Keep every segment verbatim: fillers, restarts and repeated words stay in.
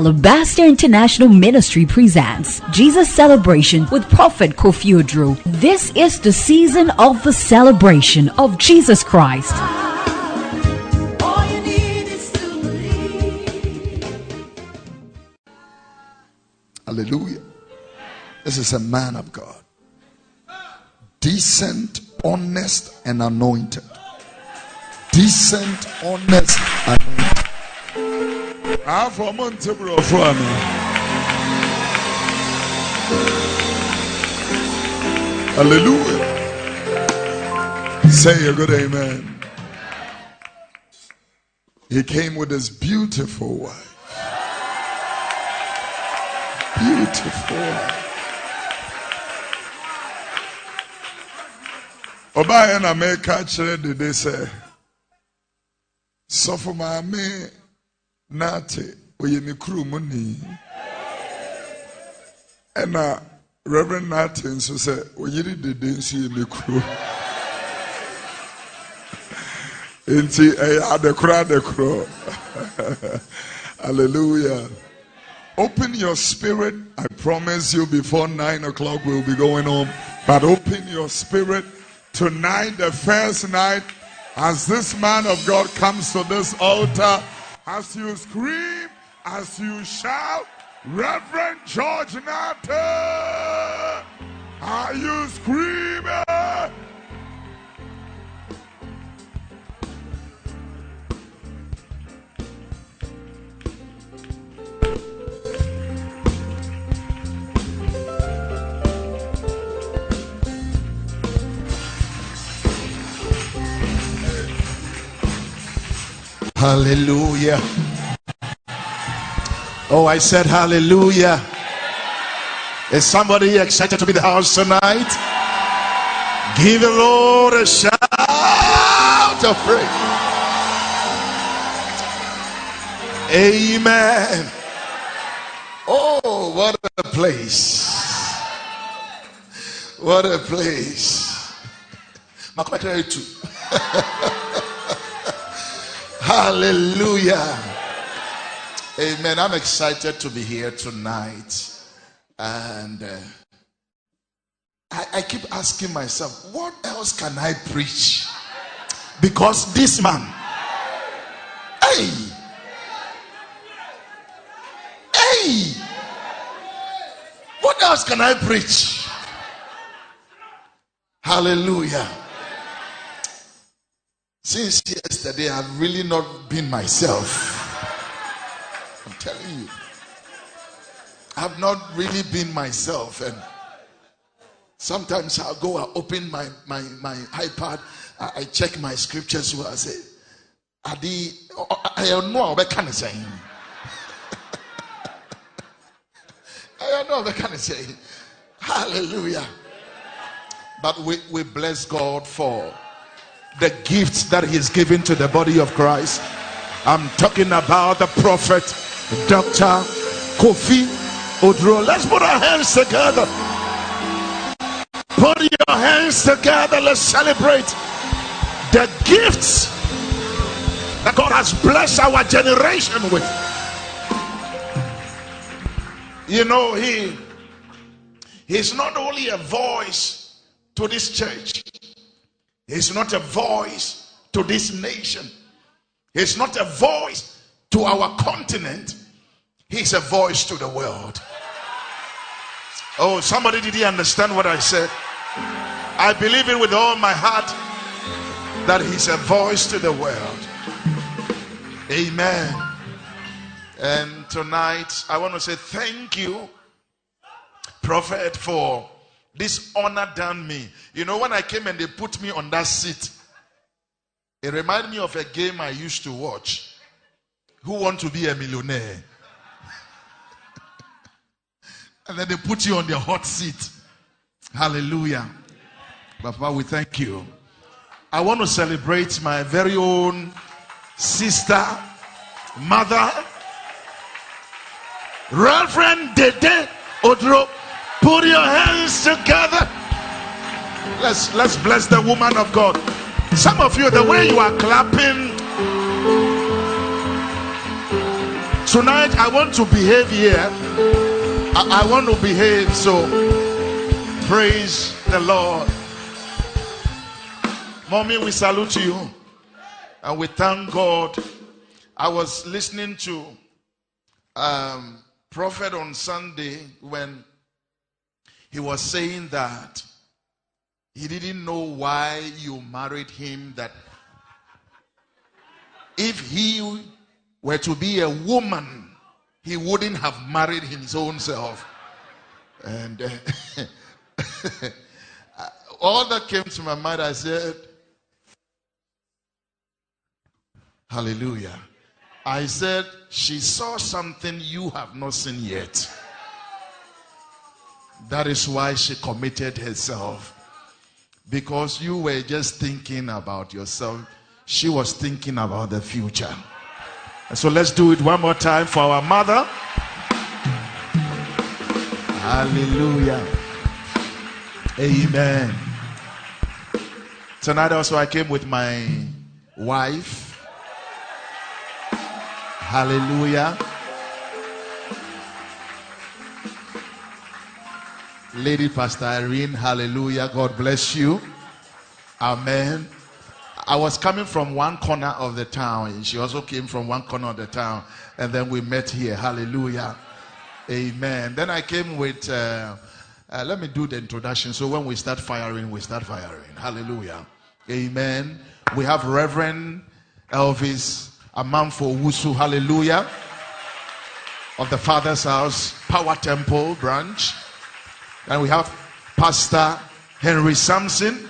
Alabaster International Ministry presents Jesus Celebration with Prophet Kofi Oduro. This is the season of the celebration of Jesus Christ. Hallelujah. This is a man of God. Decent, honest, and anointed. Decent, honest, anointed. Hallelujah. Say a good amen. He came with his beautiful wife. Beautiful. Oba in America, did they say? So for my me, Nate, we me crew money. And uh, Reverend Nathan so said, we did the dance in the crew. Into a the crowd, the crow. Hallelujah. Open your spirit. I promise you before nine o'clock we'll be going home. But open your spirit tonight, the first night, as this man of God comes to this altar, as you scream, as you shout, Reverend George Nate, are you screaming? Hallelujah. Oh, I said hallelujah. Is somebody excited to be in the house tonight? Give the Lord a shout of praise. Amen. Oh, what a place. What a place. Hallelujah. Amen. I'm excited to be here tonight. And uh, I, I keep asking myself, what else can I preach? Because this man, hey, hey, what else can I preach? Hallelujah. Since yesterday, I've really not been myself. I'm telling you. I've not really been myself. And sometimes I'll go and open my, my, my iPad. I, I check my scriptures. Where I say, Adi, I don't know what can I say. I don't know what can I say. Hallelujah. But we, we bless God for the gifts that he's given to the body of Christ. I'm talking about the prophet Doctor Kofi Oduro. Let's put our hands together. Put your hands together. Let's celebrate the gifts that God has blessed our generation with. You know, he he's not only a voice to this church. He's not a voice to this nation. He's not a voice to our continent. He's a voice to the world. Oh, somebody, did he understand what I said? I believe it with all my heart that he's a voice to the world. Amen. And tonight, I want to say thank you, Prophet, for this honor done me. You know, when I came and they put me on that seat, it reminded me of a game I used to watch. Who want to be a millionaire? And then they put you on the hot seat. Hallelujah. Papa, we thank you. I want to celebrate my very own sister, mother, Reverend Dede Oduro. Put your hands together. Let's let's bless the woman of God. Some of you, the way you are clapping, Tonight I want to behave here. I, I want to behave, so praise the Lord. Mommy, we salute you and we thank God. I was listening to um, Prophet on Sunday when he was saying that he didn't know why you married him, that if he were to be a woman, he wouldn't have married his own self. And uh, all that came to my mind, I said, hallelujah. I said, she saw something you have not seen yet. That is why she committed herself. Because you were just thinking about yourself. She was thinking about the future. So let's do it one more time for our mother. Hallelujah. Amen. Tonight also I came with my wife. Hallelujah. Lady Pastor Irene, hallelujah. God bless you. Amen. I was coming from one corner of the town. She also came from one corner of the town. And then we met here. Hallelujah. Amen. Then I came with, uh, uh, let me do the introduction. So when we start firing, we start firing. Hallelujah. Amen. We have Reverend Elvis Amanfo Wusu. Hallelujah. Of the Father's House, Power Temple branch. And we have Pastor Henry Sampson.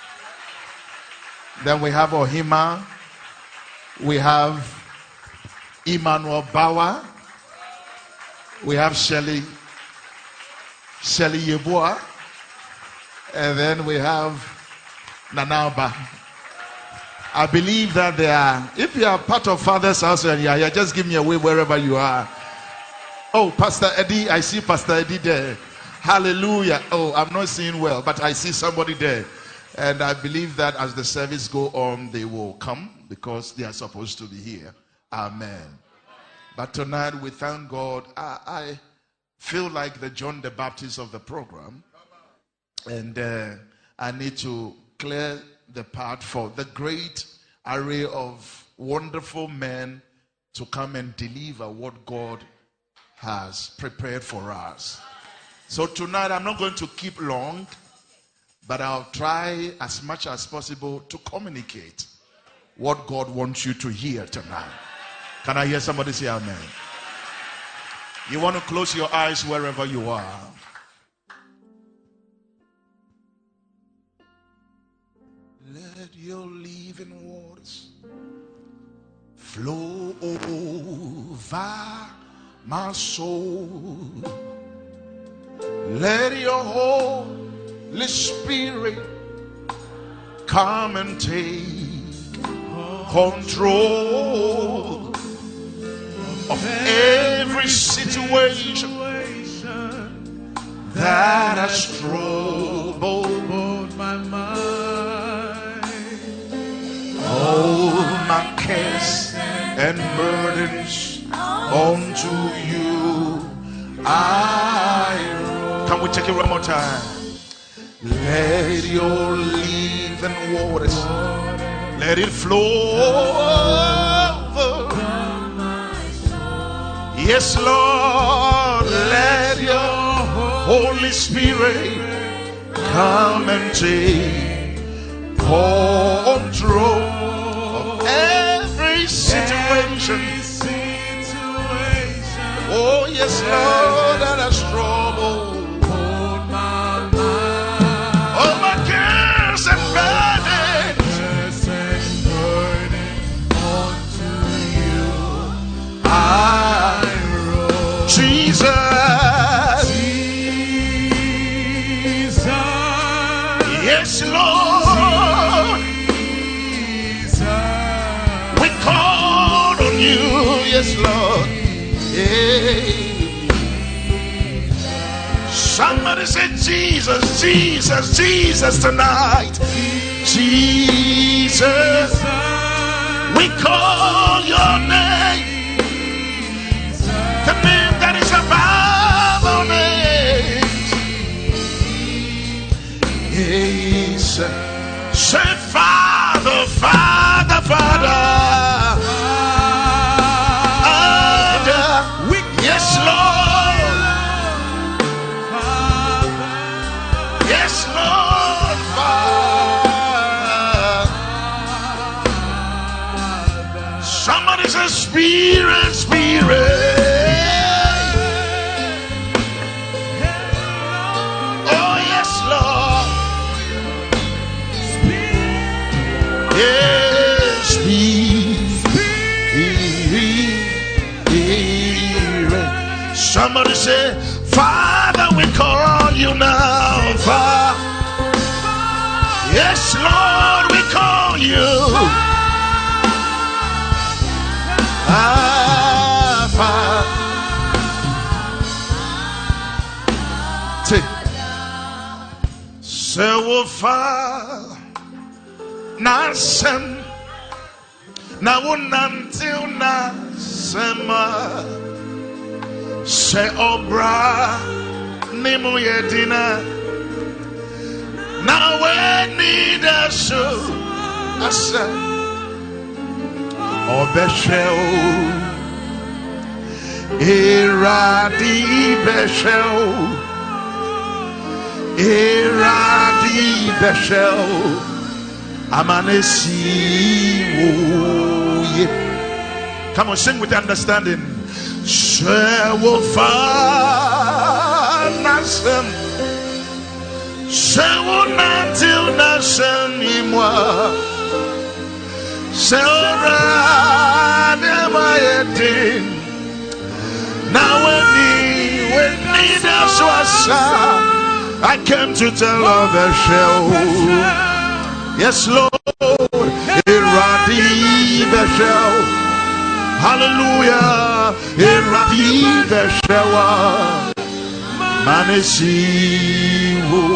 Then we have Ohima. We have Emmanuel Bauer. We have Shelley Shelley Yeboah. And then we have Nanaba. I believe that they are, if you are part of Father's House and you are here, just give me a wave wherever you are. Oh, Pastor Eddie, I see Pastor Eddie there. Hallelujah. Oh, I'm not seeing well, but I see somebody there. And I believe that as the service go on, they will come because they are supposed to be here. Amen. But tonight we thank God. I, I feel like the John the Baptist of the program. And uh, I need to clear the path for the great array of wonderful men to come and deliver what God has prepared for us. So tonight I'm not going to keep long, but I'll try as much as possible to communicate what God wants you to hear tonight. Can I hear somebody say amen? You want to close your eyes wherever you are. Let your living waters flow over my soul. Let your Holy Spirit come and take control of every situation that has troubled my mind. All my cares and burdens unto you I roll. Can we take it one more time? Let your living waters, let it flow over. Yes, Lord, let your Holy Spirit come and take control of every situation. Oh, yes, Lord, that has troubled all my cares and burdens unto you I roll. Jesus, Jesus, yes, Lord, Jesus, we call on you, yes, Lord. Somebody say Jesus, Jesus, Jesus tonight. Jesus, we call your name. Somebody says, Spirit, Spirit. Oh, yes, Lord. Yes, Spirit. Somebody say, Father, we call you now, Father. Yes, Lord, we call you. Ah, Father. Say, oh, Father, Nasem, na until Nasema. Say, Obra, Nimu Yedina. Now we need a show. I said, Obeshel, Iradi Beshel, Iradi Beshel, Amanesi. Come on, sing with understanding. Shewofa Nasem. Until Nasem Imwa. Sera Nemayedin. Now when we need us, I came to tell of the show. Yes, Lord. Iradi the show. Hallelujah. Iradi the show. Manesiwo.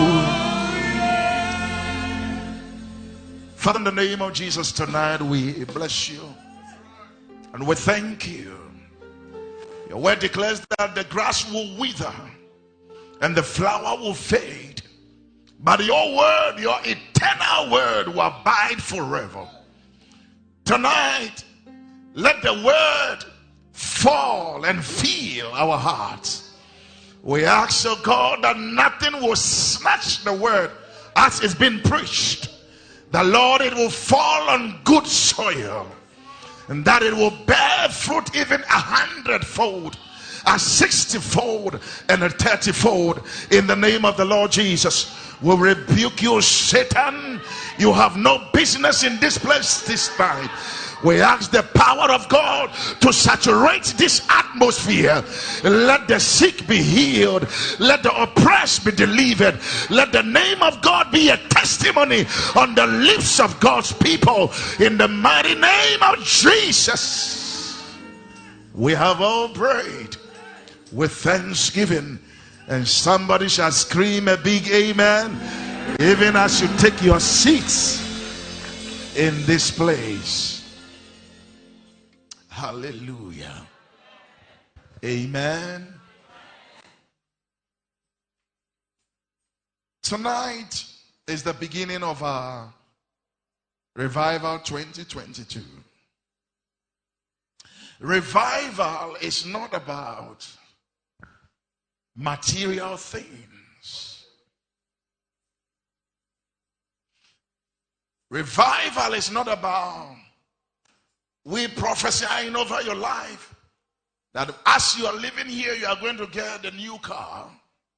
Father, in the name of Jesus, tonight we bless you and we thank you. Your word declares that the grass will wither and the flower will fade, but your word, your eternal word, will abide forever. Tonight, let the word fall and fill our hearts. We ask, oh God, that nothing will snatch the word as it's been preached. The Lord, it will fall on good soil, and that it will bear fruit even a hundredfold, a sixtyfold, and a thirtyfold. In the name of the Lord Jesus, we rebuke you, Satan. You have no business in this place this night. We ask the power of God to saturate this atmosphere. Let the sick be healed. Let the oppressed be delivered. Let the name of God be a testimony on the lips of God's people. In the mighty name of Jesus, we have all prayed with thanksgiving. And somebody shall scream a big amen, even as you take your seats in this place. Hallelujah. Amen. Tonight is the beginning of our Revival twenty twenty-two. Revival is not about material things. Revival is not about we prophesying over your life that as you are living here, you are going to get a new car.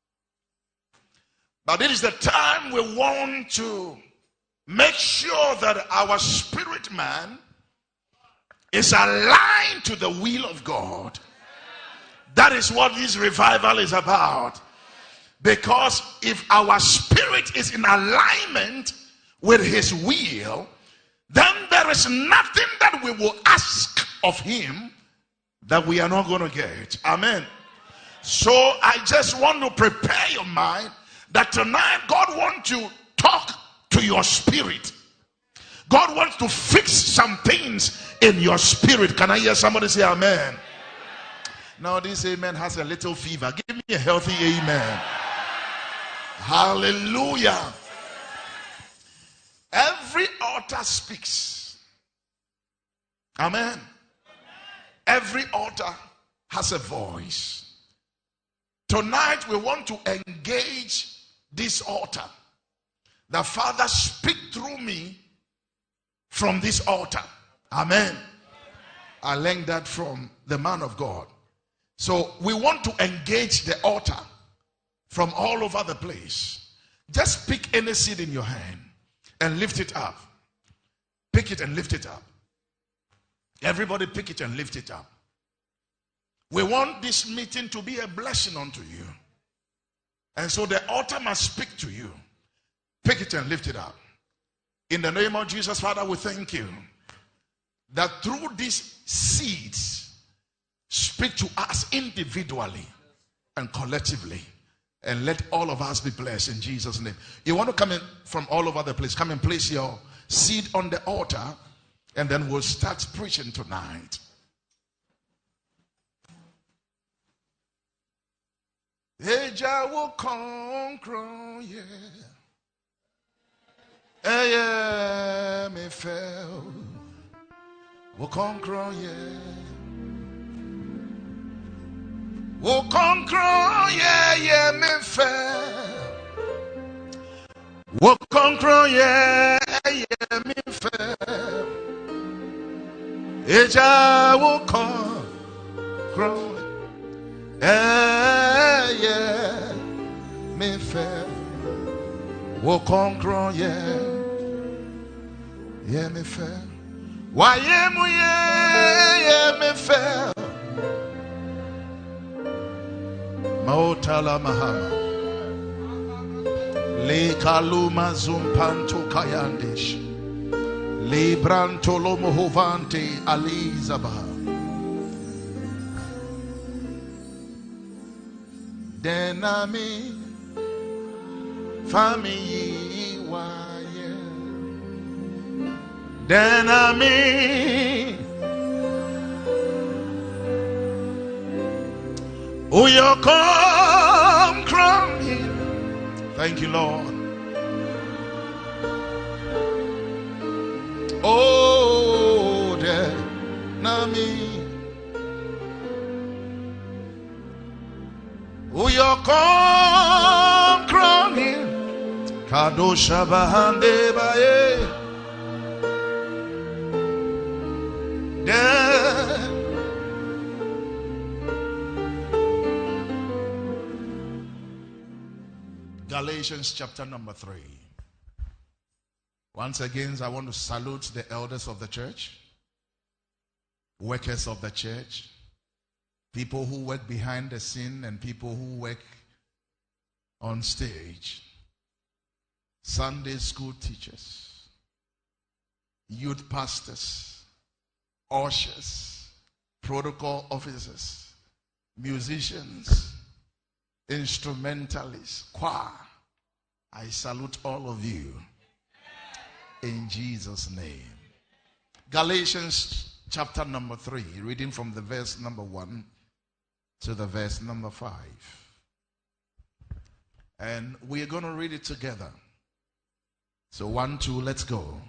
But it is the time we want to make sure that our spirit man is aligned to the will of God. That is what this revival is about. Because if our spirit is in alignment with his will, then there is nothing that we will ask of him that we are not going to get. Amen. So I just want to prepare your mind that tonight God wants to talk to your spirit. God wants to fix some things in your spirit. Can I hear somebody say amen? Now this amen has a little fever. Give me a healthy amen. Hallelujah. Every altar speaks. Amen. Every altar has a voice. Tonight we want to engage this altar. The Father, speak through me from this altar. Amen. I learned that from the man of God. So we want to engage the altar from all over the place. Just pick any seed in your hand and lift it up. Pick it and lift it up. Everybody pick it and lift it up. We want this meeting to be a blessing unto you. And so the altar must speak to you. Pick it and lift it up. In the name of Jesus, Father, we thank you that through these seeds, speak to us individually and collectively. And let all of us be blessed in Jesus' name. You want to come in from all over the place. Come and place your seed on the altar. And then we'll start preaching tonight. Eja will conquer, yeah. Eh, yeah, me fell. Will conquer, yeah. Will conquer, yeah, yeah, me fell. Will conquer, yeah, yeah, me fell. Eja will conquer, yeah, yeah, me fell. Will conquer, yeah, yeah, me fell. Why am we, yeah, yeah, me fell. Maotala Mahama Le Kaluma Zumpanto Kayandish Le Brantolo Mohovante Alizaba Denami Family Waye Denami Oh, you come crying. Thank you, Lord. Oh, dear Nami. Oh, you come crying. Kadosha Bahande Baye. Dear. Galatians chapter number three. Once again, I want to salute the elders of the church, workers of the church, people who work behind the scene and people who work on stage, Sunday school teachers, youth pastors, ushers, protocol officers, musicians, instrumentalists, choir. I salute all of you in Jesus' name. Galatians chapter number three, reading from the verse number one to the verse number five. And we are going to read it together. So one, two, let's go.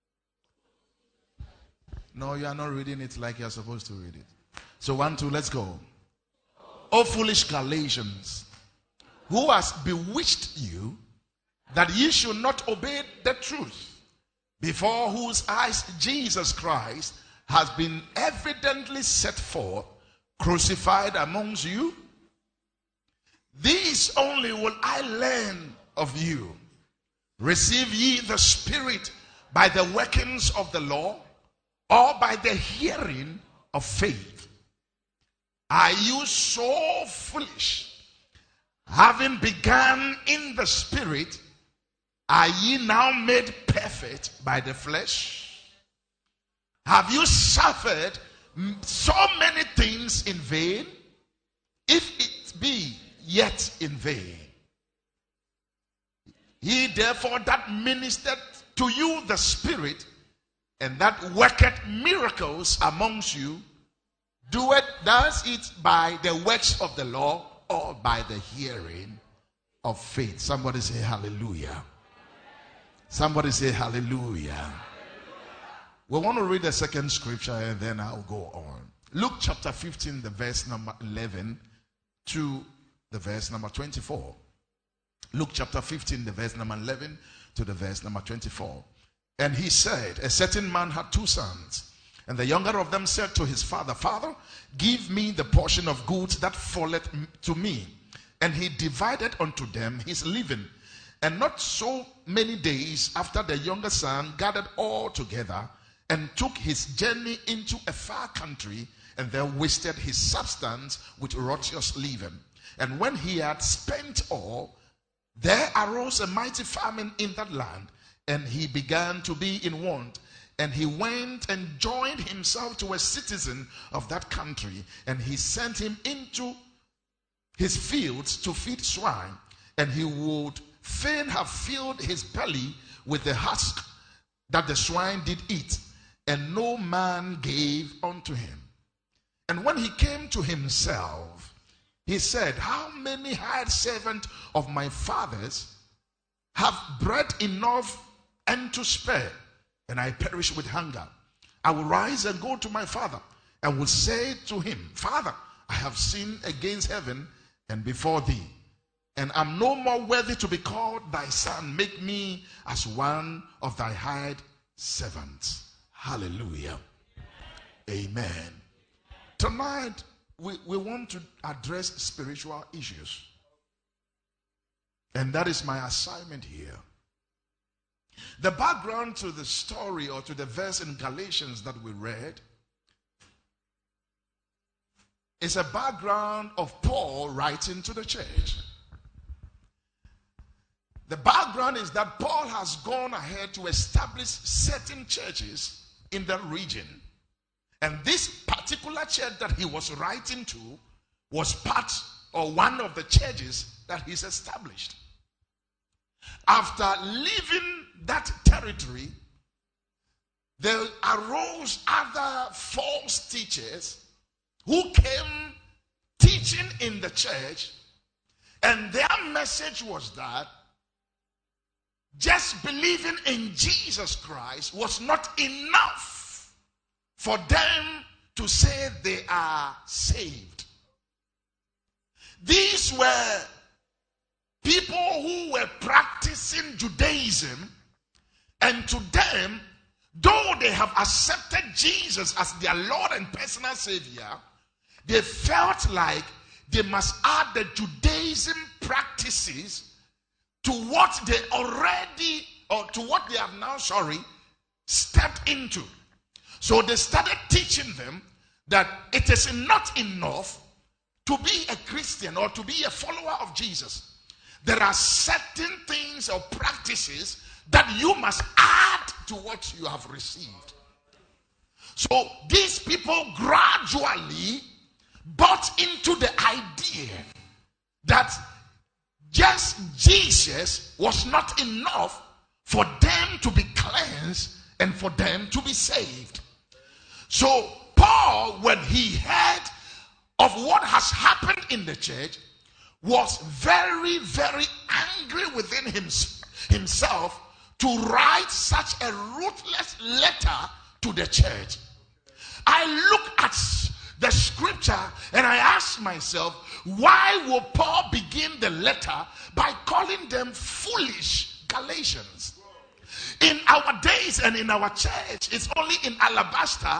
No, you are not reading it like you're supposed to read it. So one, two, let's go. O foolish Galatians, who has bewitched you that ye should not obey the truth, before whose eyes Jesus Christ has been evidently set forth, crucified amongst you? These only will I learn of you. Receive ye the Spirit by the workings of the law, or by the hearing of faith? Are you so foolish? Having begun in the Spirit, are ye now made perfect by the flesh? Have you suffered so many things in vain? If it be yet in vain. He therefore that ministered to you the Spirit, and that worketh miracles amongst you, doeth does it by the works of the law, or by the hearing of faith? Somebody say hallelujah. Somebody say hallelujah. We want to read the second scripture and then I'll go on. Luke chapter fifteen, the verse number eleven to the verse number twenty-four. Luke chapter fifteen, the verse number eleven to the verse number twenty-four. And he said, a certain man had two sons, And the younger of them said to his father, Father, give me the portion of goods that falleth to me. And he divided unto them his living. And not so many days after, the younger son gathered all together and took his journey into a far country, and there wasted his substance with riotous living. And when he had spent all, there arose a mighty famine in that land, and he began to be in want. And he went and joined himself to a citizen of that country, and he sent him into his fields to feed swine. And he would fain have filled his belly with the husk that the swine did eat, and no man gave unto him. And when he came to himself, he said, how many hired servants of my father's have bread enough and to spare, and I perish with hunger? I will rise and go to my father, and will say to him, Father, I have sinned against heaven and before thee, and am no more worthy to be called thy son. Make me as one of thy hired servants. Hallelujah. Amen. Tonight, we, we want to address spiritual issues. And that is my assignment here. The background to the story, or to the verse in Galatians that we read, is a background of Paul writing to the church. The background is that Paul has gone ahead to establish certain churches in the region. And this particular church that he was writing to was part or one of the churches that he's established. After leaving that territory, there arose other false teachers who came teaching in the church, and their message was that just believing in Jesus Christ was not enough for them to say they are saved. These were people who were practicing Judaism, and to them, though they have accepted Jesus as their Lord and personal Savior, they felt like they must add the Judaism practices to what they already, or to what they have now, sorry, stepped into. So they started teaching them that it is not enough to be a Christian or to be a follower of Jesus. There are certain things or practices that you must add to what you have received. So these people gradually bought into the idea that just Jesus was not enough for them to be cleansed and for them to be saved. So Paul, when he heard of what has happened in the church, was very, very angry within him, himself to write such a ruthless letter to the church. I look at the scripture and I ask myself, why will Paul begin the letter by calling them foolish Galatians? In our days and in our church, it's only in Alabaster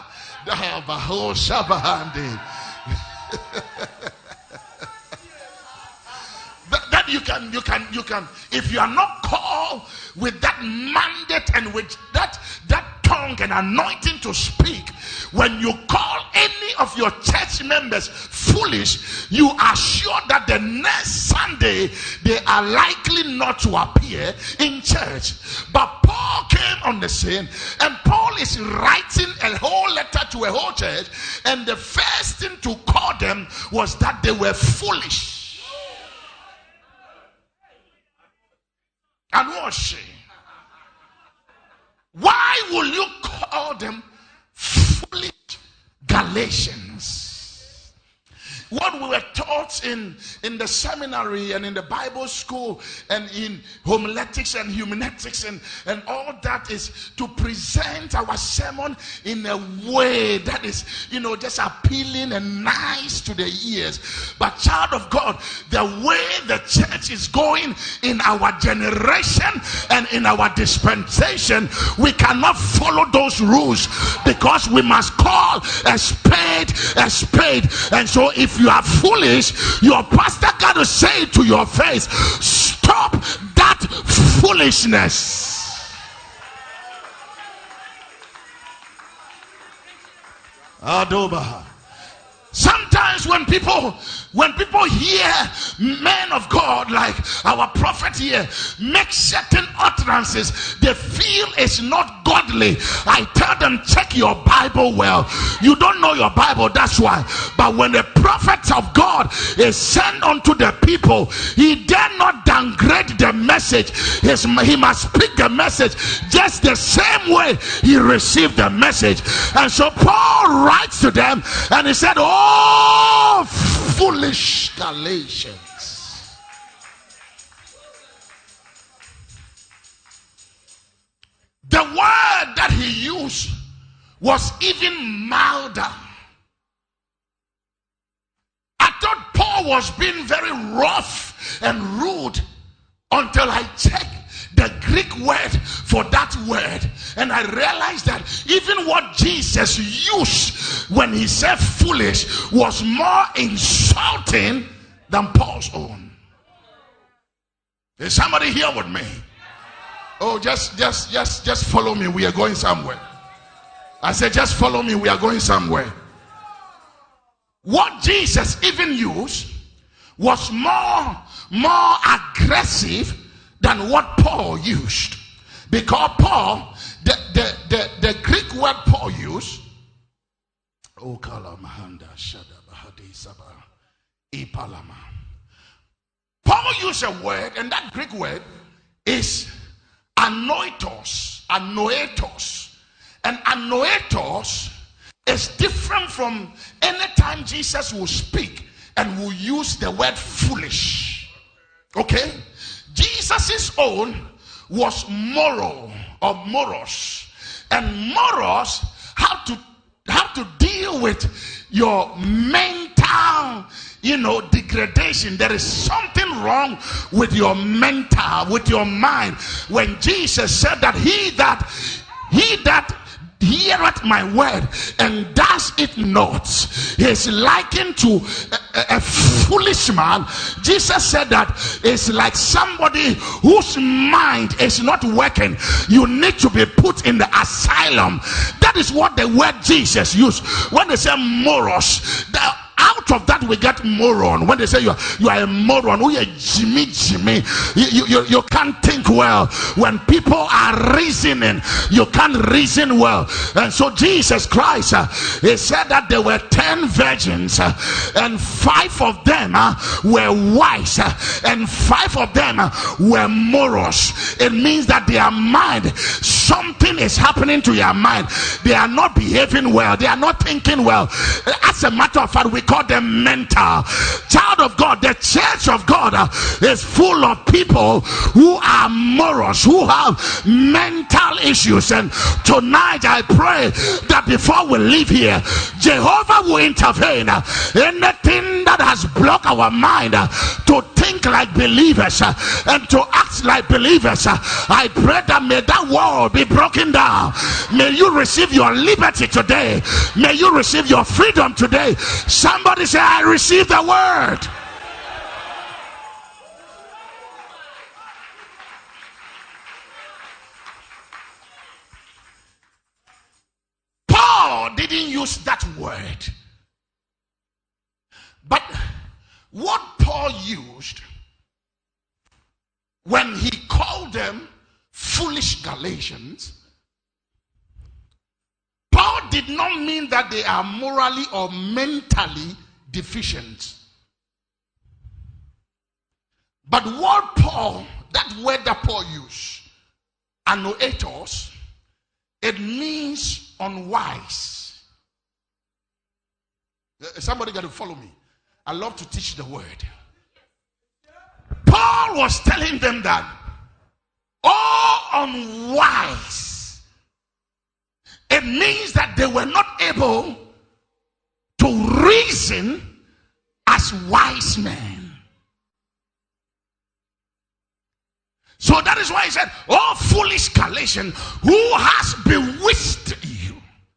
that, that you can, you can, you can, if you are not called with that mandate and with that, that tongue and anointing to speak, when you call any of your church members foolish, you are sure that the next Sunday they are likely not to appear in church. But Paul came on the scene, and Paul is writing a whole letter to a whole church, and the first thing to call them was that they were foolish. And what she? Why will you call them foolish Galatians? what we were taught in, in the seminary and in the Bible school and in homiletics and humiletics and, and all that is to present our sermon in a way that is, you know, just appealing and nice to the ears. But child of God, the way the church is going in our generation and in our dispensation, we cannot follow those rules because we must call a spade a spade. And so if you are foolish, your pastor got to say to your face, stop that foolishness. Adoba. Sometimes when people when people hear men of God like our prophet here make certain utterances they feel it's not godly, I tell them, check your Bible well. You don't know your Bible, that's why. But when the prophet of God is sent unto the people, he dare not downgrade the message. His, he must speak the message just the same way he received the message. And so Paul writes to them and he said, oh, foolish Galatians. The word that he used was even milder. I thought Paul was being very rough and rude until I checked the Greek word for that word, and I realized that even what Jesus used when he said foolish was more insulting than Paul's own. Is somebody here with me? Oh, just just just just follow me, we are going somewhere. I said just follow me, we are going somewhere. What Jesus even used was more more aggressive than what Paul used, because Paul, the the the, the Greek word Paul used, oh kalamahanda shadabahadi sabah ipalama. Paul used a word, and that Greek word is anoitos, anoetos, and anoetos is different from any time Jesus will speak and will use the word foolish. Okay. Jesus' own was moral or moros, and moros have to have to deal with your mental, you know, degradation. There is something wrong with your mental, with your mind. When Jesus said that he that he that heareth my word and does it not is likened to a, a foolish man. Jesus said that it's like somebody whose mind is not working. You need to be put in the asylum. That is what the word Jesus used when they say moros. The, out of that we get moron. When they say you are, you are a moron, we are Jimmy Jimmy. You, you, you can't think well. When people are reasoning, you can't reason well. And so Jesus Christ, uh, he said that there were ten virgins, uh, and five of them uh, were wise, uh, and five of them uh, were moros. It means that their mind, something is happening to your mind. They are not behaving well. They are not thinking well. As a matter of fact, we call them mental. Child of God, the church of God uh, is full of people who are moros, who have mental issues. And tonight I pray that before we leave here, Jehovah will intervene. Uh, anything that has blocked our mind uh, to think like believers uh, and to act like believers, uh, I pray that may that wall be broken down. May you receive your liberty today. May you receive your freedom today. Somebody say, I receive the word. Paul didn't use that word, but what Paul used when he called them foolish Galatians, Paul did not mean that they are morally or mentally deficient. But what Paul, that word that Paul used, anoetos, it means unwise. Somebody got to follow me. I love to teach the word. Paul was telling them that all unwise, it means that they were not able to reason as wise men. So that is why he said, oh foolish Galatians, who has bewitched you?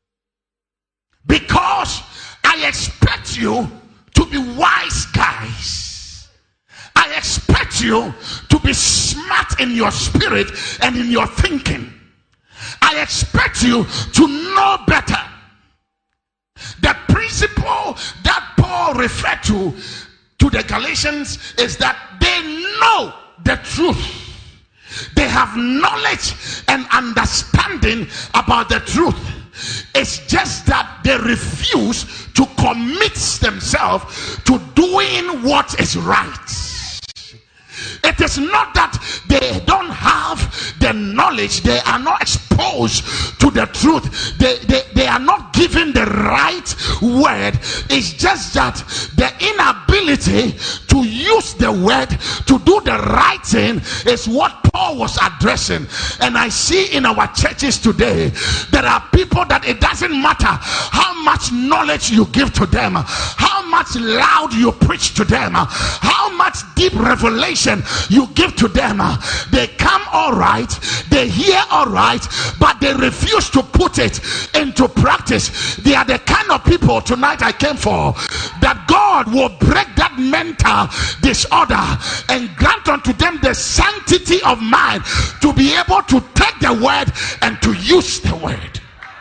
Because I expect you to be wise guys. I expect you to be smart in your spirit and in your thinking. I expect you to know better. The principle that Paul referred to to the Galatians is that they know the truth. They have knowledge and understanding about the truth. It's just that they refuse to commit themselves to doing what is right. It is not that they don't have the knowledge, they are not exposed to the truth, they, they, they are not given the right word. It's just that the inability to use the word to do the right thing is what Paul was addressing. And I see in our churches today, there are people that it doesn't matter how much knowledge you give to them, how much loud you preach to them, how much deep revelation you give to them. They come all right, they hear all right, but they refuse to put it into practice. They are the kind of people tonight I came for, that God will break that mental disorder and grant unto them the sanctity of mind to be able to take the word and to use the word.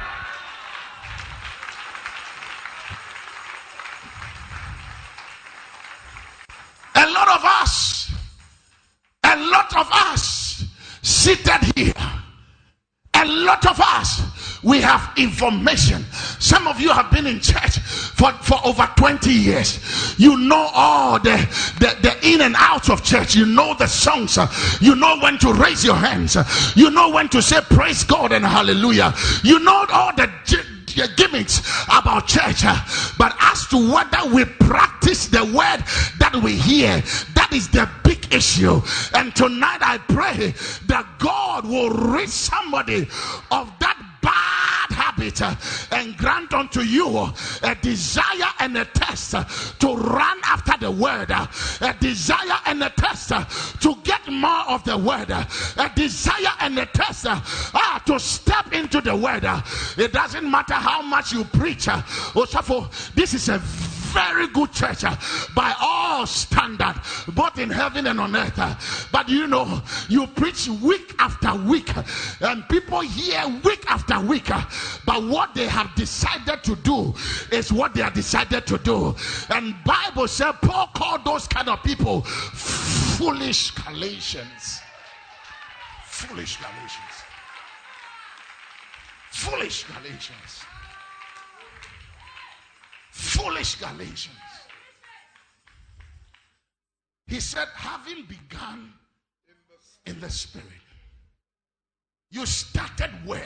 A lot of us, a lot of us seated here, a lot of us, we have information. Some of you have been in church for, for over twenty years. You know all the, the, the in and out of church. You know the songs. You know when to raise your hands. You know when to say praise God and hallelujah. You know all the gimmicks about church, but as to whether we practice the word that we hear, that is the big issue. And tonight I pray that God will rid somebody of that bad habit uh, and grant unto you a desire and a thirst uh, to run after the word, uh, a desire and a thirst uh, to get more of the word, uh, a desire and a thirst uh, uh, to step into the word. Uh, it doesn't matter how much you preach. Uh, Osafo, this is a very good church uh, by all standard, both in heaven and on earth. Uh, but you know, you preach week after week, uh, and people hear week after week. Uh, but what they have decided to do is what they have decided to do. And Bible says Paul called those kind of people foolish Galatians. Foolish Galatians. Foolish Galatians. Foolish Galatians. He said, having begun in the spirit, you started where?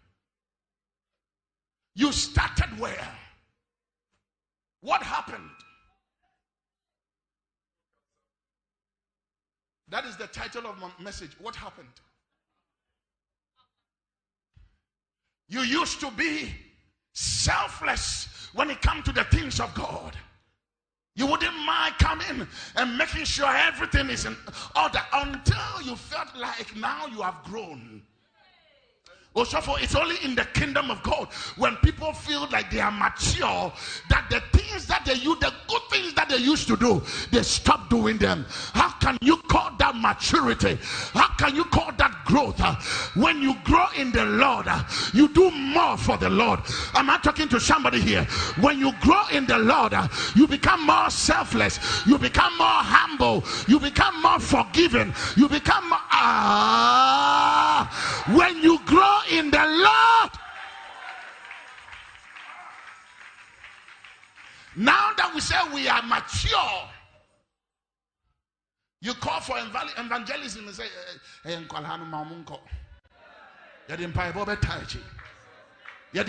You started where? What happened? That is the title of my message. What happened? You used to be selfless when it comes to the things of God. You wouldn't mind coming and making sure everything is in order until you felt like now you have grown. Also, for it's only in the kingdom of God when people feel like they are mature that the things that they use, the good things that they used to do, they stop doing them. How can you call that maturity? How can you call that growth? When you grow in the Lord, you do more for the Lord. Am I talking to somebody here? When you grow in the Lord, you become more selfless. You become more humble. You become more forgiving. You become more, ah, when you grow in the Lord. Now that we say we are mature, you call for evangelism and say, hey, You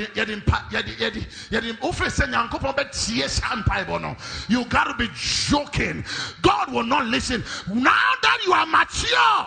gotta be joking. God will not listen. Now that you are mature,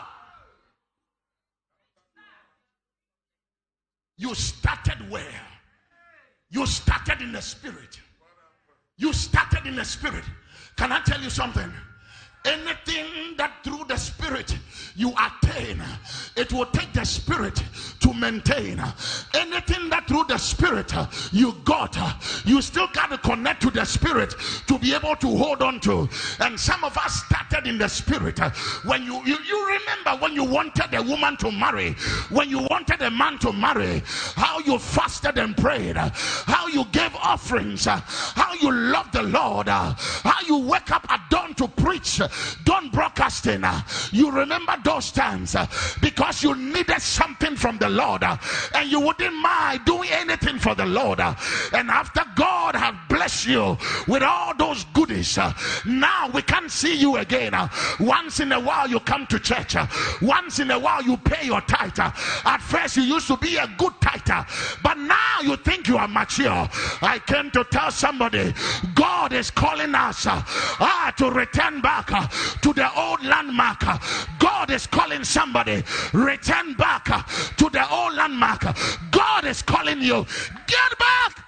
you started where? You started in the spirit. You started in the spirit. Can I tell you something? Anything that through the spirit you attain, it will take the spirit to maintain. Anything that through the spirit you got, you still got to connect to the spirit to be able to hold on to. And some of us started in the spirit. When you, you, you remember when you wanted a woman to marry, when you wanted a man to marry, how you fasted and prayed, how you gave offerings, how you loved the Lord, how you wake up at dawn to preach, dawn broadcasting. You remember those times because you needed something from the Lord and you wouldn't mind doing anything for the Lord. And after God has blessed you with all those goodies, now we can't see you again. Once in a while you come to church, once in a while you pay your tithe. At first you used to be a good tither, but now you think you are mature. I came to tell somebody, God is calling us ah, to return back to the old landmark. God is calling somebody, return back to the old landmark. God is calling you, get back.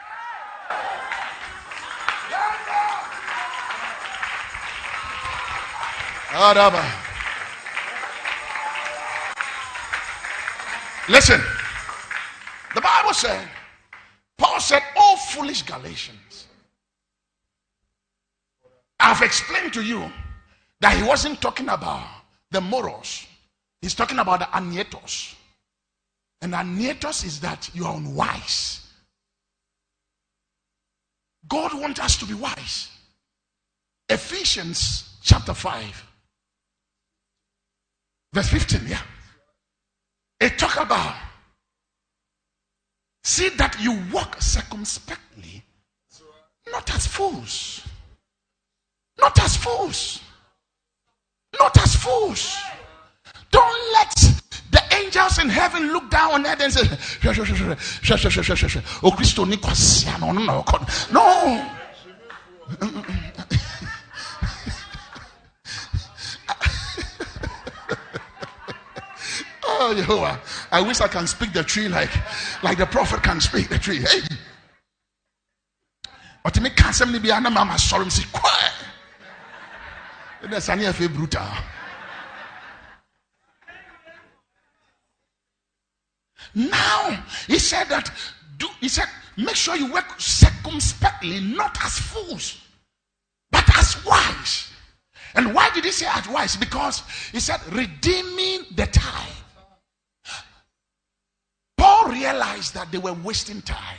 Listen, the Bible said, Paul said, "Oh, foolish Galatians." I've explained to you that he wasn't talking about the morals. He's talking about the anietos. And anietos is that you are unwise. God wants us to be wise. Ephesians chapter five, verse fifteen, yeah. It talk about, see that you walk circumspectly, not as fools. Not as fools. Not as fools. Don't let the angels in heaven look down on earth and say, "Oh, Christo, no." Oh, Jehovah, I wish I can speak the tree like, like the prophet can speak the tree. Hey. But to me, can't say me I'm a sorry, say quiet. That's an F A brutal. Now he said that do he said make sure you work circumspectly, not as fools, but as wise. And why did he say as wise? Because he said redeeming the time. Paul realized that they were wasting time.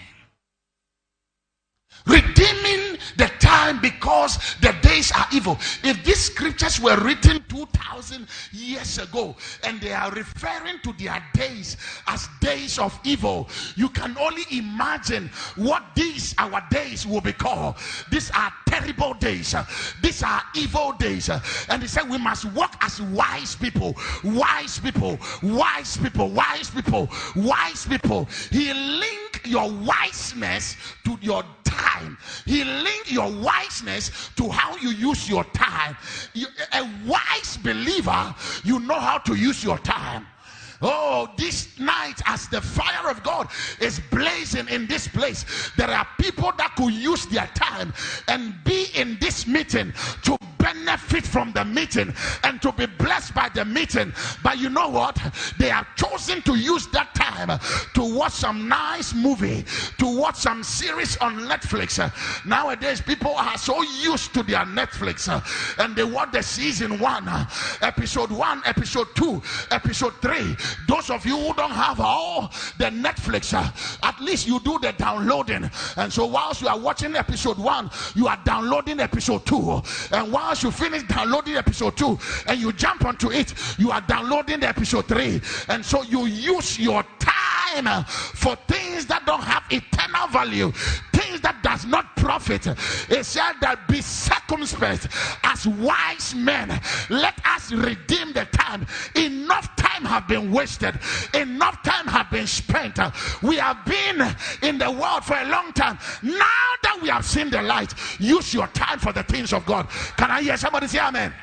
Redeeming the time because the days are evil. If these scriptures were written two thousand years ago and they are referring to their days as days of evil, you can only imagine what these our days will be called. These are terrible days. These are evil days. And he said we must walk as wise people. Wise people. Wise people. Wise people. Wise people. He linked your wiseness to your time. He linked your wiseness to how you use your time. You, a wise believer, you know how to use your time. Oh, this night, as the fire of God is blazing in this place, there are people that could use their time and be in this meeting to benefit from the meeting and to be blessed by the meeting. But you know what? They have chosen to use that time to watch some nice movie, to watch some series on Netflix. Nowadays, people are so used to their Netflix and they watch the season one, episode one, episode two, episode three. Those of you who don't have all the Netflix, at least you do the downloading. And so whilst you are watching episode one, you are downloading episode two. And whilst you finish downloading episode two and you jump onto it, you are downloading the episode three. And so you use your time for things that don't have eternal value, things that does not profit. It said that be circumspect as wise men. Let us redeem the time. Enough time time have been wasted. Enough time have been spent. We have been in the world for a long time. Now that we have seen the light, use your time for the things of God. Can I hear somebody say amen?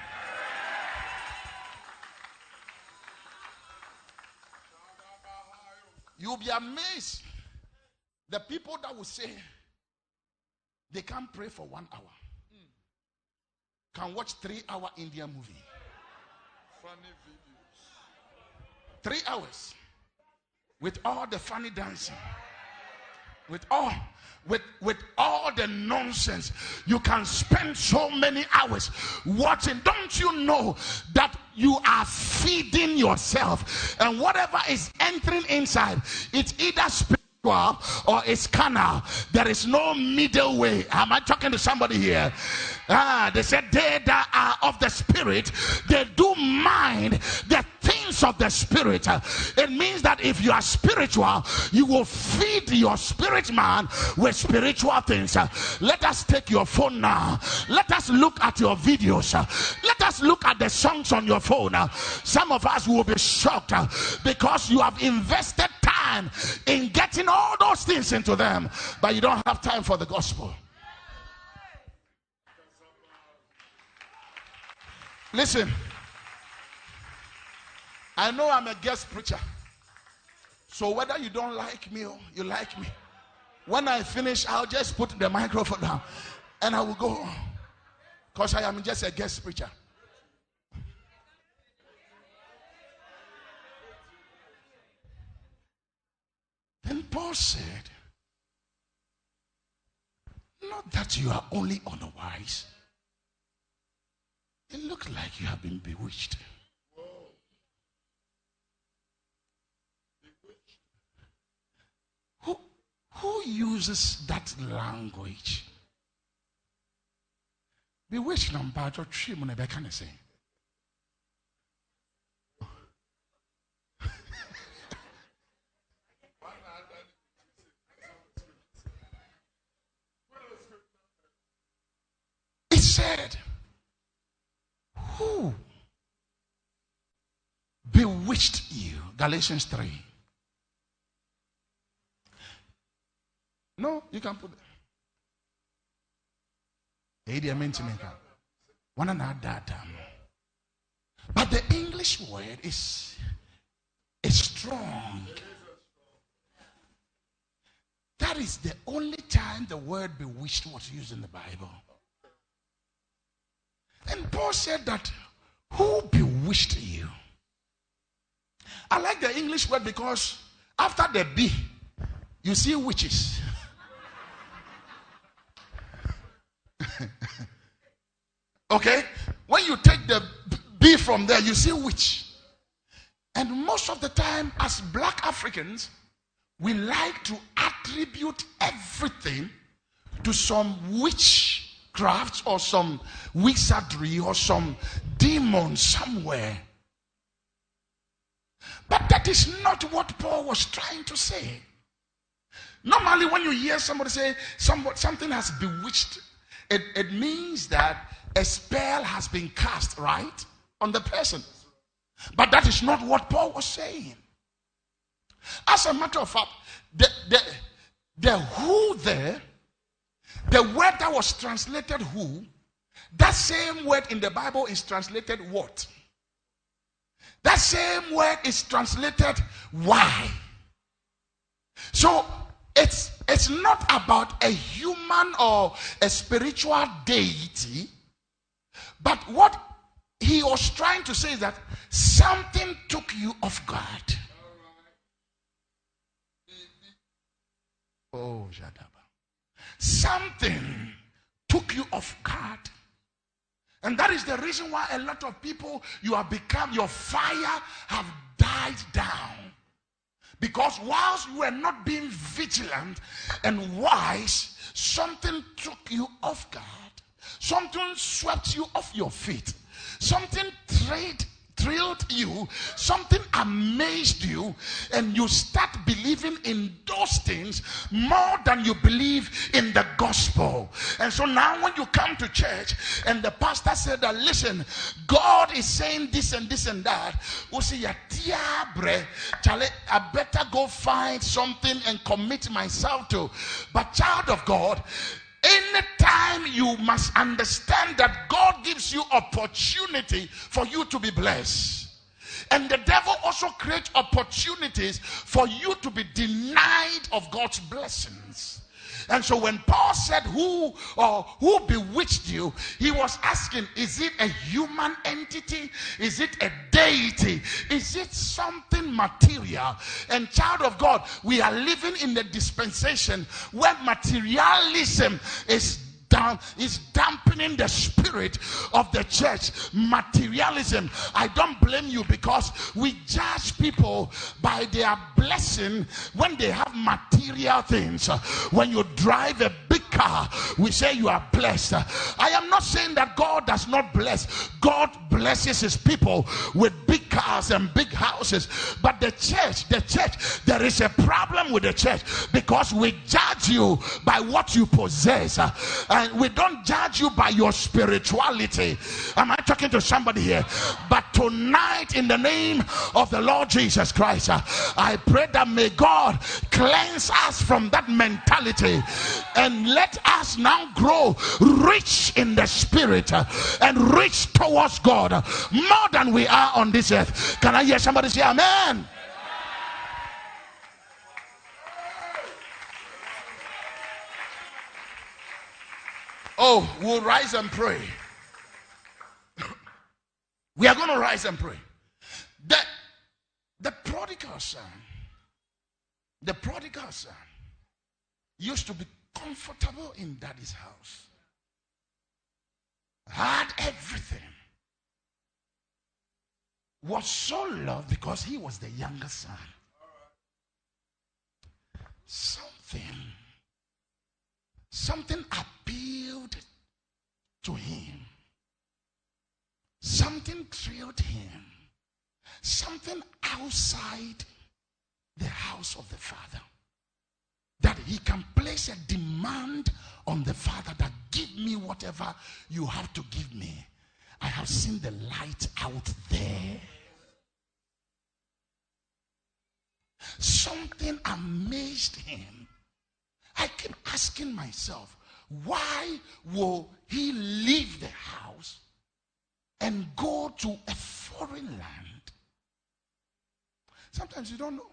You'll be amazed. The people that will say they can't pray for one hour can watch three hour Indian movie. Funny videos. Three hours with all the funny dancing, with all with with all the nonsense. You can spend so many hours watching. Don't you know that you are feeding yourself, and whatever is entering inside, it's either spiritual or it's carnal. There is no middle way. Am I talking to somebody here? Ah, they said they that are of the spirit, they do mind the things of the spirit. It means that if you are spiritual, you will feed your spirit man with spiritual things. Let us take your phone now. Let us look at your videos. Let us look at the songs on your phone. Some of us will be shocked because you have invested time in getting all those things into them, but you don't have time for the gospel. Listen, I know I'm a guest preacher, so whether you don't like me or you like me, when I finish, I'll just put the microphone down and I will go, because I am just a guest preacher. Then Paul said, not that you are only unwise. It looks like you have been bewitched. Who, who uses that language? Bewitched number to three when I can say. It said, who bewitched you? Galatians three. No, you can put it. One another data. But the English word is, is strong. That is the only time the word bewitched was used in the Bible. And Paul said that, who bewitched you? I like the English word because after the B, you see witches. Okay? When you take the B from there, you see witch. And most of the time, as black Africans, we like to attribute everything to some witch crafts or some wizardry or some demon somewhere. But that is not what Paul was trying to say. Normally when you hear somebody say something has bewitched, it, it means that a spell has been cast, right, on the person. But that is not what Paul was saying. As a matter of fact, the, the, the who there, the word that was translated who, that same word in the Bible is translated what? That same word is translated why. So it's it's not about a human or a spiritual deity, but what he was trying to say is that something took you off guard. Oh, Jadaba. Something took you off guard. And that is the reason why a lot of people, you have become, your fire have died down. Because whilst you were not being vigilant and wise, something took you off guard. Something swept you off your feet. Something trade, thrilled you, something amazed you, and you start believing in those things more than you believe in the gospel. And so now when you come to church and the pastor said that, listen, God is saying this and this and that, we say, I better go find something and commit myself to. But child of God, anytime you must understand that God gives you opportunity for you to be blessed. And the devil also creates opportunities for you to be denied of God's blessings. And so when Paul said, who or who bewitched you, he was asking, is it a human entity? Is it a deity? Is it something material? And child of God, we are living in the dispensation where materialism is down, is dampening the spirit of the church. Materialism. I don't blame you, because we judge people by their blessing when they have material things. When you drive a big car, we say you are blessed. I am not saying that God does not bless. God blesses his people with big cars and big houses. But the church, the church, there is a problem with the church, because we judge you by what you possess. And we don't judge you by your spirituality. Am I talking to somebody here? But tonight, in the name of the Lord Jesus Christ, I pray that may God cleanse us from that mentality and let us now grow rich in the spirit and rich towards God more than we are on this earth. Can I hear somebody say amen? Oh, we'll rise and pray. We are going to rise and pray. The, the prodigal son, the prodigal son used to be comfortable in daddy's house. Had everything. Was so loved because he was the younger son. Something, something appealed to him. Something thrilled him. Something outside the house of the father. That he can place a demand on the father that give me whatever you have to give me. I have seen the light out there. Something amazed him. I keep asking myself, why will he leave the house and go to a foreign land? Sometimes you don't know.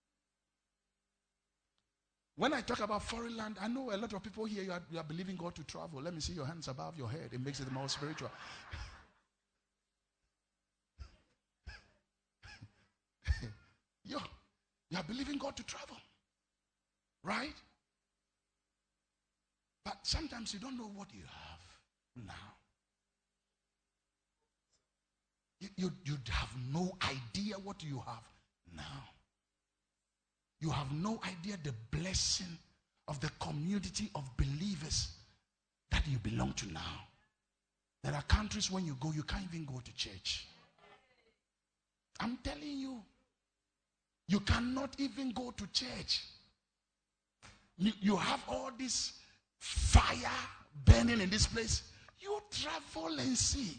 When I talk about foreign land, I know a lot of people here, you are, you are believing God to travel. Let me see your hands above your head. It makes it more spiritual. you, you are believing God to travel. Right? But sometimes you don't know what you have now. You, you, you have no idea what you have now. You have no idea the blessing of the community of believers that you belong to now. There are countries when you go, you can't even go to church. I'm telling you, you cannot even go to church. You, you have all this fire burning in this place. You travel and see.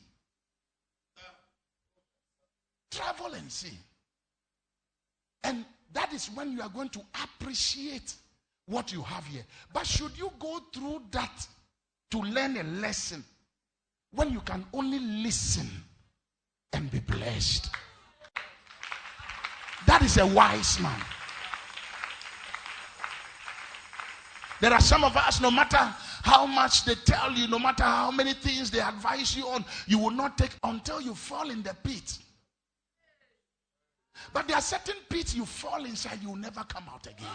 Travel and see. And that is when you are going to appreciate what you have here. But should you go through that to learn a lesson when you can only listen and be blessed? That is a wise man. There are some of us, no matter how much they tell you, no matter how many things they advise you on, you will not take until you fall in the pit. But there are certain pits you fall inside, you will never come out again.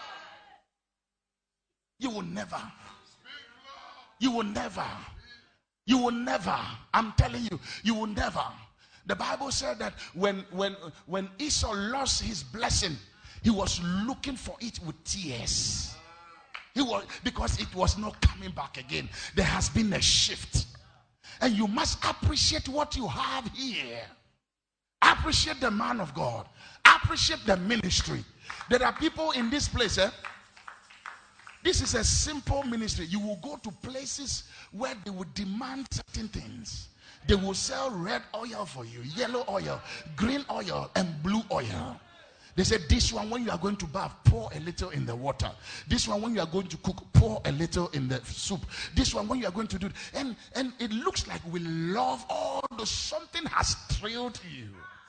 You will never. You will never. You will never. I'm telling you, you will never. The Bible said that when, when, when Esau lost his blessing, he was looking for it with tears. He was, because it was not coming back again. There has been a shift. And you must appreciate what you have here. Appreciate the man of God. Appreciate the ministry. There are people in this place, eh? This is a simple ministry. You will go to places where they will demand certain things. They will sell red oil for you, yellow oil, green oil, and blue oil. They said, this one, when you are going to bath, pour a little in the water. This one, when you are going to cook, pour a little in the soup. This one, when you are going to do it. And, and it looks like we love all those. Something has thrilled you.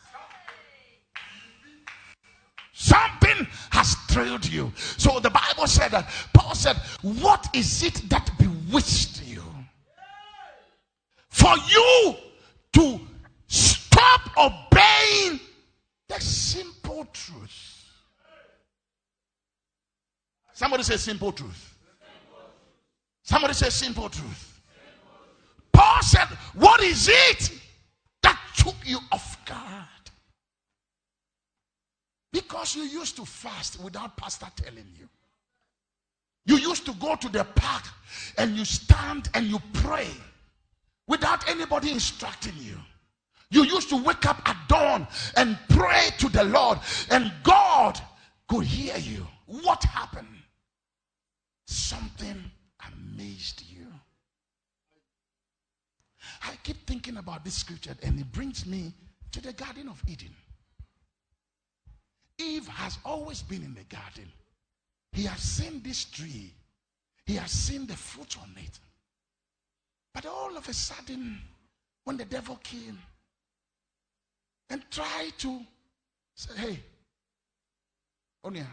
Something has thrilled you. So the Bible said that, Paul said, what is it that bewitched you? For you to stop obeying the simple truth. Somebody say simple truth. Somebody say simple truth. Paul said, what is it that took you off guard? Because you used to fast without pastor telling you. You used to go to the park and you stand and you pray without anybody instructing you. You used to wake up at dawn and pray to the Lord, and God could hear you. What happened? Something amazed you. I keep thinking about this scripture, and it brings me to the Garden of Eden. Eve has always been in the garden. He has seen this tree. He has seen the fruit on it. But all of a sudden, when the devil came and tried to say, hey, Onia,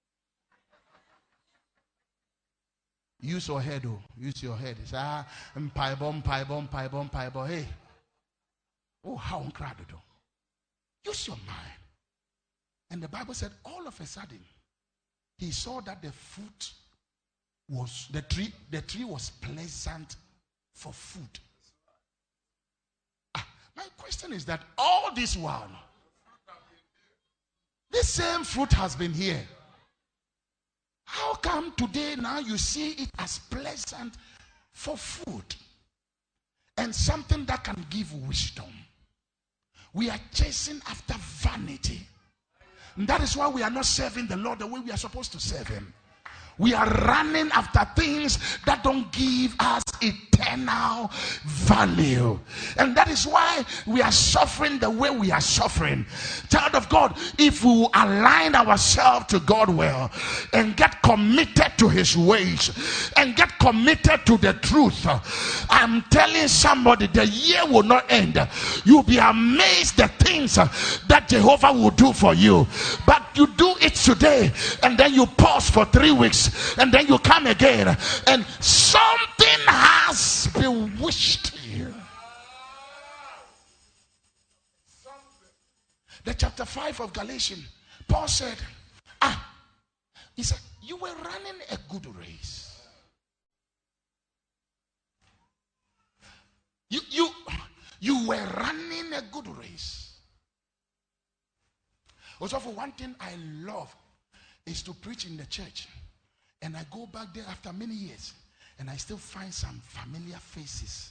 use your head, oh, use your head. It's ah, pie bomb, pie bomb, pie bomb, pie bomb. Hey, oh, how incredible. Use your mind. And the Bible said, all of a sudden, he saw that the fruit was, the tree, the tree was pleasant for food. Ah, my question is that all this while, this same fruit has been here. How come today now you see it as pleasant for food and something that can give wisdom? We are chasing after vanity. And that is why we are not serving the Lord the way we are supposed to serve him. We are running after things that don't give us eternal value. And that is why we are suffering the way we are suffering. Child of God, if we will align ourselves to God well and get committed to his ways and get committed to the truth, I'm telling somebody, the year will not end. You'll be amazed the things that Jehovah will do for you. But you do it today and then you pause for three weeks and then you come again and something has bewitched you. The chapter five of Galatians, Paul said, ah, he said, you were running a good race. You, you, you were running a good race. Also, for one thing I love is to preach in the church. And I go back there after many years and I still find some familiar faces.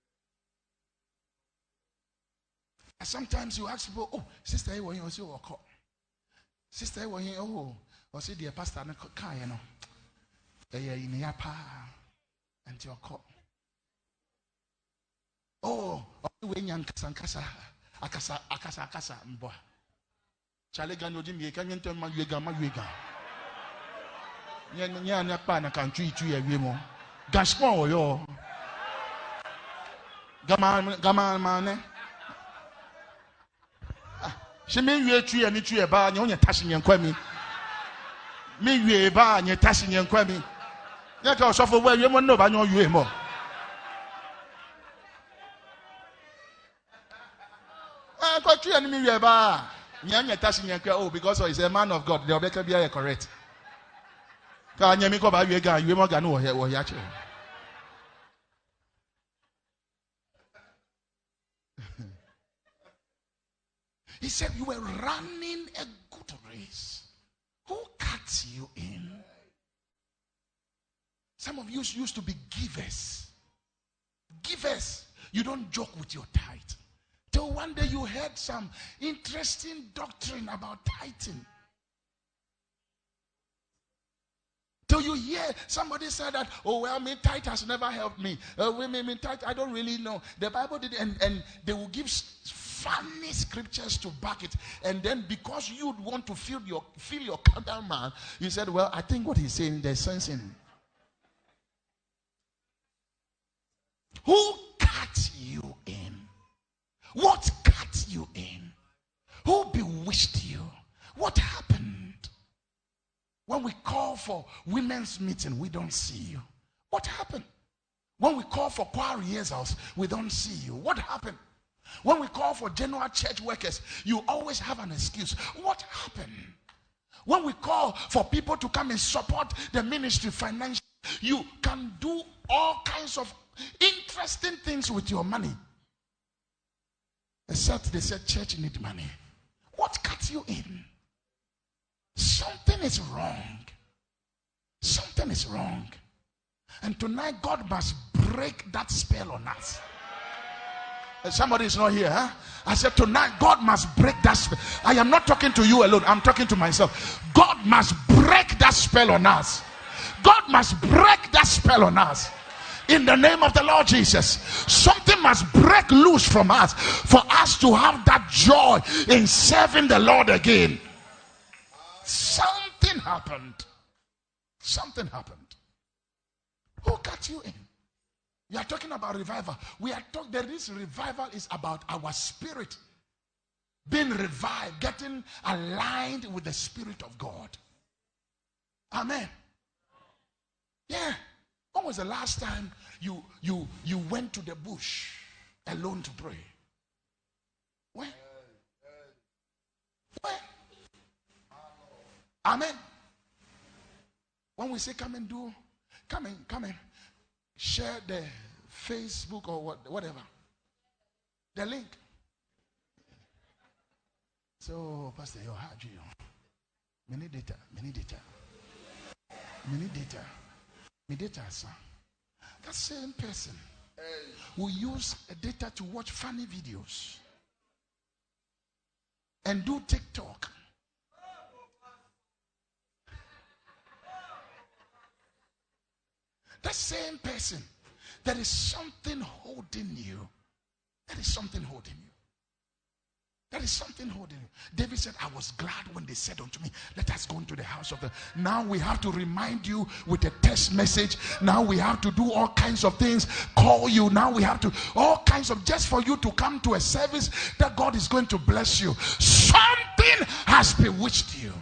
And sometimes you ask people, oh, sister, you want to call? Sister, you want to oh, or see the pastor, you know, in your pa and your call. Oh, when young Kasankasa, Akasa, Akasa, Akasa, Mboa. Chalegan, you can't tell my Yuga, my Yuga. Nya nya pa na kan twi twi awie mo gaspon oyo gama gama mane ah she me wie twi ani twi e ba nya onya tashi nya kwa mi me wie ba nya tashi nya kwa mi nya ka osofo wa awie mo no ba nya owie mo ah kwa twi ani me wie ba nya nya tashi nya kwa oh because he is a man of God the obeka bia correct. He said you were running a good race. Who cuts you in? Some of you used to be givers. Givers. You don't joke with your tithe. Till one day you heard some interesting doctrine about tithing. Till you hear somebody say that, oh, well, me tithe has never helped me. Uh, me, me, me tithe, I don't really know. The Bible did, and, and they will give funny scriptures to back it. And then because you want to feel your feel your counter man, you said, well, I think what he's saying, there's sense in. Who cut you in? What cut you in? Who bewitched you? What happened? When we call for women's meeting, we don't see you. What happened? When we call for choir rehearsals, we don't see you. What happened? When we call for general church workers, you always have an excuse. What happened? When we call for people to come and support the ministry financially, you can do all kinds of interesting things with your money. Except they said church need money. What cut you in? Something is wrong. Something is wrong. And tonight God must break that spell on us. Somebody is not here, huh? I said tonight God must break that spell. I am not talking to you alone. I'm talking to myself. God must break that spell on us. God must break that spell on us. In the name of the Lord Jesus, something must break loose from us for us to have that joy in serving the Lord again. Something happened. Something happened. Who cut you in? You are talking about revival. We are talking, there is revival is about our spirit being revived, getting aligned with the Spirit of God. Amen. Yeah. When was the last time you you you went to the bush alone to pray? When? When? Amen. When we say come and do, come and come and share the Facebook or what, whatever, the link. So, Pastor, you have you many data, many data, many data, many data, sir. That same person will use a data to watch funny videos and do TikTok. That same person, there is something holding you. There is something holding you. There is something holding you. David said, I was glad when they said unto me, let us go into the house of the... Now we have to remind you with a text message. Now we have to do all kinds of things. Call you. Now we have to... All kinds of... Just for you to come to a service that God is going to bless you. Something has bewitched you.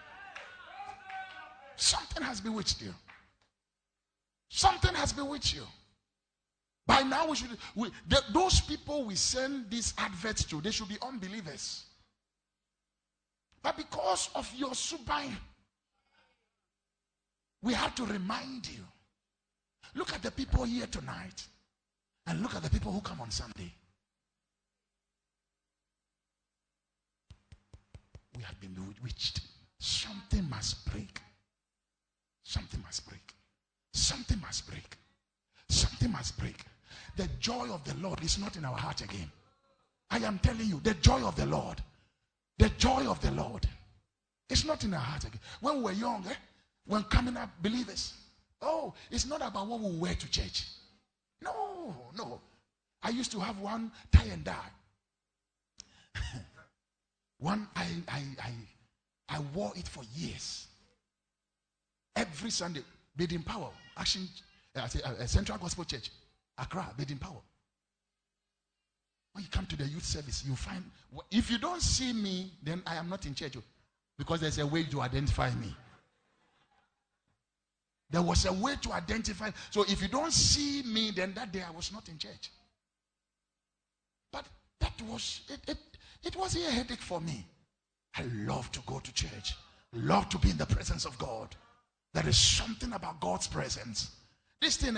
Something has bewitched you. Something has bewitched you. By now, we should we, the, those people we send these adverts to, they should be unbelievers. But because of your supine, we have to remind you. Look at the people here tonight, and look at the people who come on Sunday. We have been bewitched. Something must break. Something must break. Something must break. Something must break. The joy of the Lord is not in our heart again. I am telling you, the joy of the Lord, the joy of the Lord is not in our heart again. When we were young, eh, when coming up believers, oh, it's not about what we wear to church. No, no. I used to have one tie and dye. one, I, I, I, I wore it for years. Every Sunday, Bathing Power, Action, uh, uh, Central Gospel Church, Accra, Bathing Power. When you come to the youth service, you find, if you don't see me, then I am not in church, because there's a way to identify me. There was a way to identify. So if you don't see me, then that day I was not in church. But that was, it, it, it was a headache for me. I love to go to church. Love to be in the presence of God. There is something about God's presence. This thing,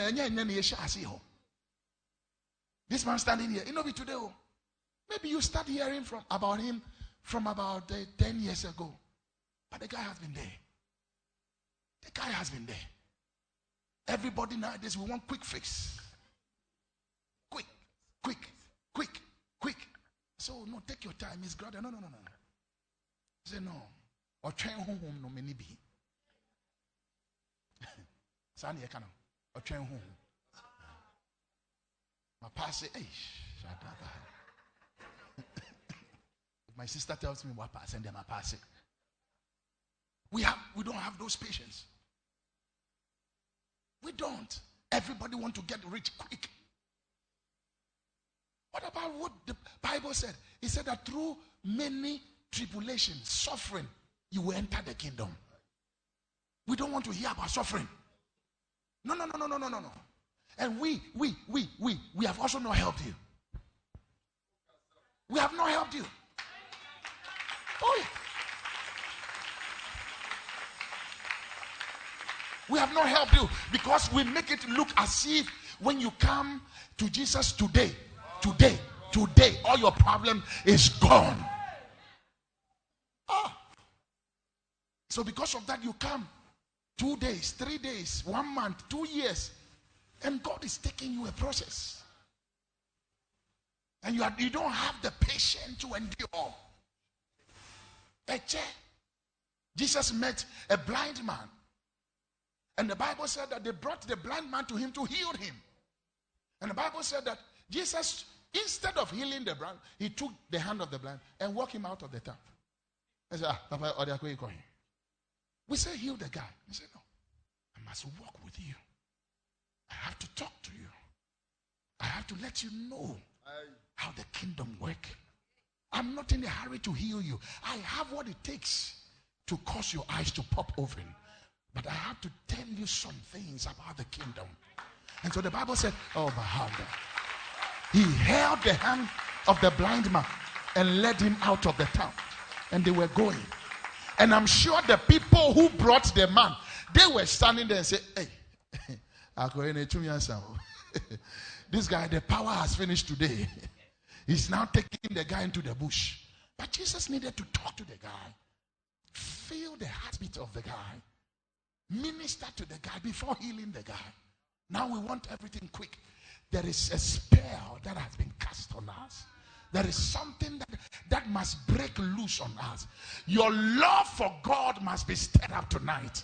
this man standing here, you know me today. Maybe you start hearing from about him from about uh, ten years ago. But the guy has been there. The guy has been there. Everybody nowadays, we want quick fix. Quick, quick, quick, quick. said, oh, no, take your time. It's God. No, no, no, no. He said, no. Or train home, no, many be. Sandy, I can't. Or train home. My pastor, hey, shut up. My sister tells me what pass, and then my pastor. We have, we don't have those patience. We don't. Everybody want to get rich quick. What about what the Bible said? It said that through many tribulations, suffering, you will enter the kingdom. We don't want to hear about suffering. No, no, no, no, no, no, no, no. And we, we, we, we, we have also not helped you. We have not helped you. Oh, yeah. We have not helped you because we make it look as if when you come to Jesus today, today, today, all your problem is gone. Ah. So because of that, you come two days, three days, one month, two years, and God is taking you a process. And you, are, you don't have the patience to endure. Jesus met a blind man. And the Bible said that they brought the blind man to him to heal him. And the Bible said that Jesus, instead of healing the blind, he took the hand of the blind and walked him out of the town. I said, ah, Papa, or they are going. We say, heal the guy. He said, no, I must walk with you. I have to talk to you. I have to let you know how the kingdom works. I'm not in a hurry to heal you. I have what it takes to cause your eyes to pop open. But I have to tell you some things about the kingdom. And so the Bible said, oh, Bahada. He held the hand of the blind man and led him out of the town. And they were going. And I'm sure the people who brought the man, they were standing there and said, hey, this guy, the power has finished today. He's now taking the guy into the bush. But Jesus needed to talk to the guy. Feel the heartbeat of the guy. Minister to the guy before healing the guy. Now we want everything quick. There is a spell that has been cast on us. There is something that, that must break loose on us. Your love for God must be stirred up tonight.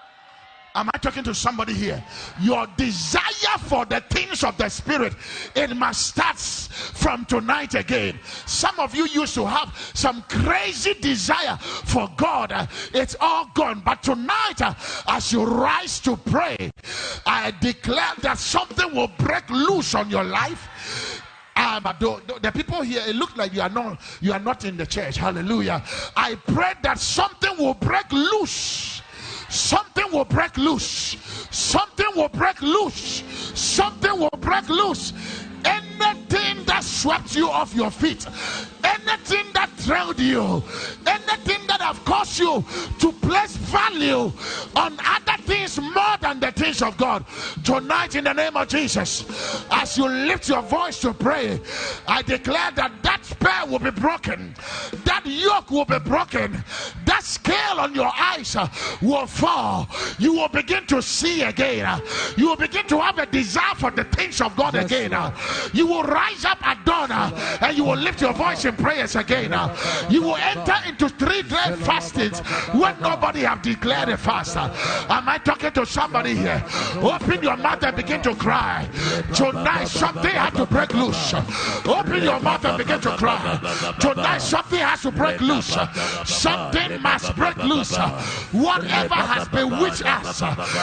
Am I talking to somebody here? Your desire for the things of the Spirit, it must start from tonight again. Some of you used to have some crazy desire for God. It's all gone. But tonight, as you rise to pray, I declare that something will break loose on your life. Um, the, the people here, it looks like you are not you are not in the church. Hallelujah. I pray that something will break loose. Something will break loose. Something will break loose. Something will break loose. Anything that swept you off your feet, anything that trailed you, anything that have caused you to place value on other things more than the things of God, tonight in the name of Jesus, as you lift your voice to pray, I declare that that spell will be broken, that yoke will be broken, that scale on your eyes will fall. You will begin to see again. You will begin to have a desire for the things of God yes, again. Lord. You will rise up at dawn and you will lift your voice in prayers again. You will enter into three day fastings when nobody have declared a fast. Am I talking to somebody here? Open your mouth and begin to cry. Tonight something has to break loose. Open your mouth and begin to cry. Tonight something has to break loose. Something must break loose. Whatever has bewitched us,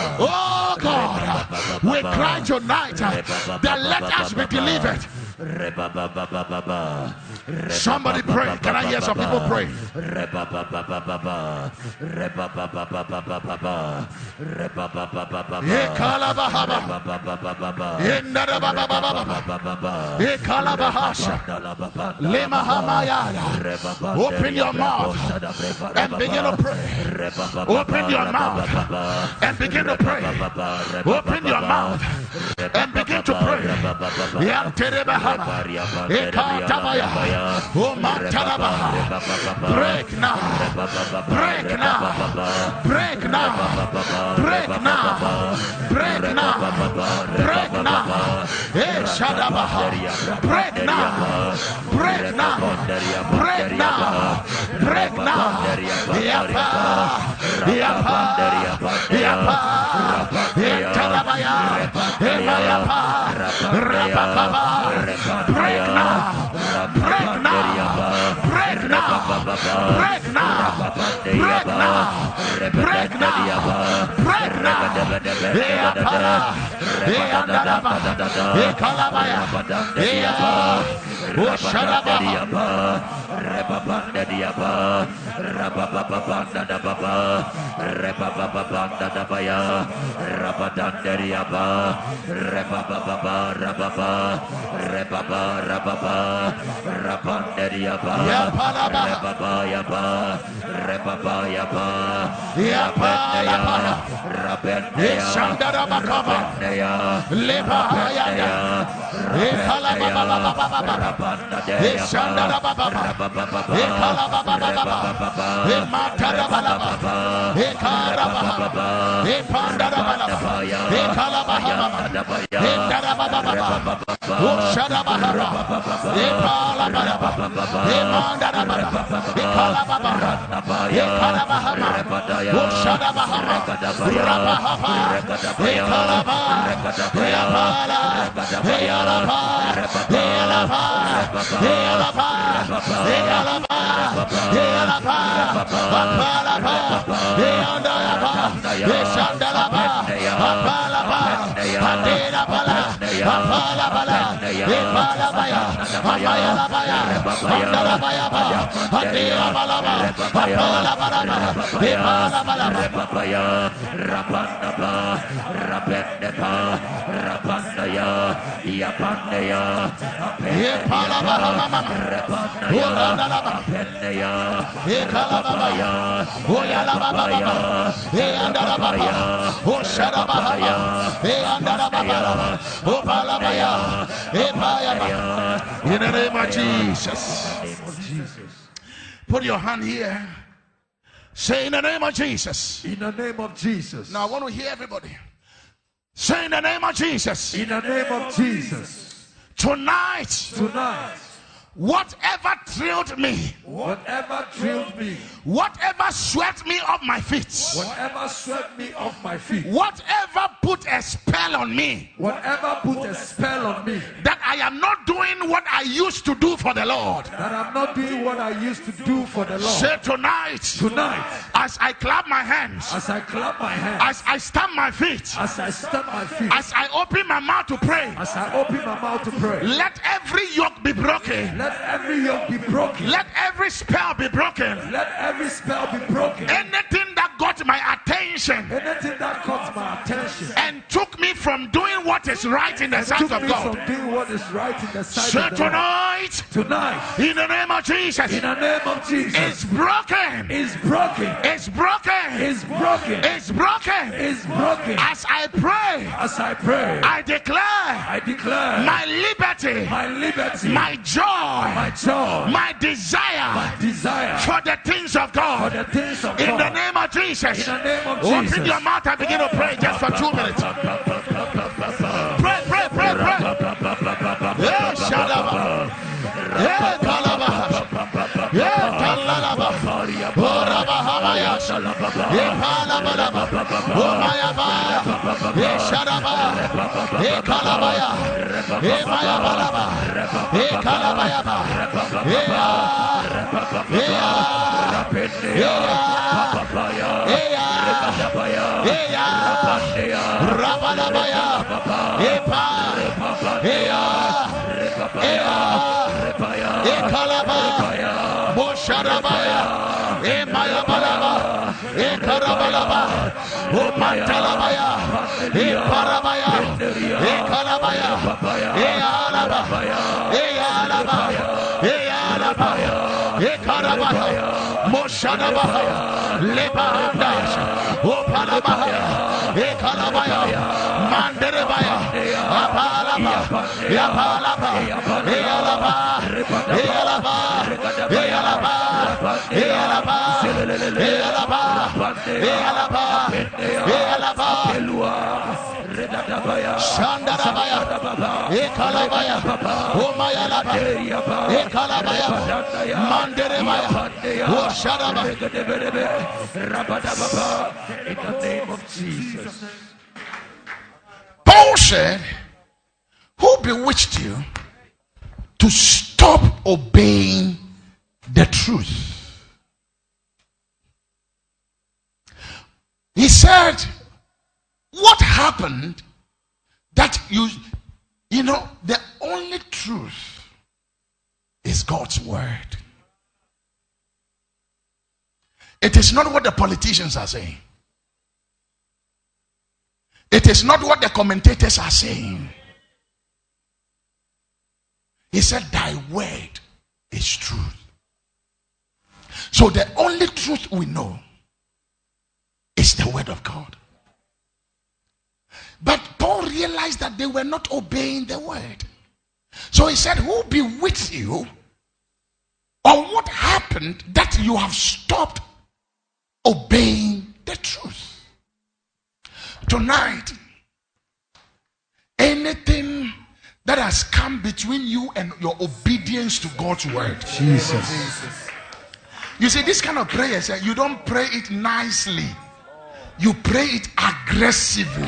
oh God, we cry tonight that let us be delivered. Somebody pray. Can I hear some people pray? Open your mouth and begin to pray. Open your mouth and begin to pray. Open your mouth and begin to pray. Break now, break now, break now, break now, break now, break now, break now, break now, break break now, break now, break now. Yapa, yapa, yapa, yatarabaya, yapa, rapapa, break now, break now, break now, break now, break now, break now, break now. Yapa, yataraba, yakalabaya, yapa, osharaba. Repapanda diaba, rapapapanda dababa, repapapanda dabaya, rapatanda diaba, repapapa, rapapa, repapa, rapapa, rapanda diaba, repapa yapa, repapa yapa, yapendaya, rapendaya, rapendaya, lepaya, rapandaya, in the name of Jesus. Put your hand here. Say in the name of Jesus. In the name of Jesus. Now I want to hear everybody. Say in the name of Jesus. In the name of Jesus. Tonight. Tonight. Whatever thrilled me, whatever thrilled me, whatever swept me off my feet, whatever swept me off my feet, whatever put a spell on me, whatever put a spell on me, that I am not doing what I used to do for the Lord, that I'm not doing what I used to do for the Lord. Say tonight, tonight, as I clap my hands, as I clap my hands, as I stamp my feet, as I stamp my feet, as I open my mouth to pray, as I open my mouth to pray, let every yoke be broken. Let every yoke be broken. Let every spell be broken. Let every spell be broken. Anything that got my attention, anything that caught my attention, and took me from doing what is right in the sight of God, from doing what is right in the sight so of God. Tonight, tonight, in the name of Jesus, in the name of Jesus, it's broken. It's broken. It's broken. It's broken. It's broken. It's broken. As I pray, as I pray, I declare, I declare my liberty, my liberty, my joy, my joy, my desire, my desire for the things of God. For the things of in God. the name of Jesus. In the name of Open Jesus. your mouth and begin to pray just for two minutes. Pray, pray, pray, pray. Yeah, Shadaba. Yeah, Kalaba. Yeah, Kalalaba. Orabahamaya. Yeah, Palabalaba. Omayaba. Yeah, Shadaba. Yeah, Kalabaya. Yeah, Mayabalaba. Yeah, Kalabayaba. Yeah, Moshadabaya, Lebandash, Opanabaya, Ekalabaya, Manderebaya, Apalaba, Yapalaba, Ealaba, Ealaba, Ealaba, Ealaba, Ealaba, Ealaba, Ealaba, Shandarabaya, Ekalabaya, Omayalaba, Ekalabaya, Manderebaya, Osharaba. In the name of Jesus. Paul said, who bewitched you to stop obeying the truth? He said, what happened that you, you know, the only truth is God's word. It is not what the politicians are saying. It is not what the commentators are saying. He said, thy word is truth. So the only truth we know is the word of God. But Paul realized that they were not obeying the word. So he said, who be with you? Or what happened that you have stopped obeying the truth? Tonight, anything that has come between you and your obedience to God's word. Jesus. You see, this kind of prayer, you don't pray it nicely. You pray it aggressively.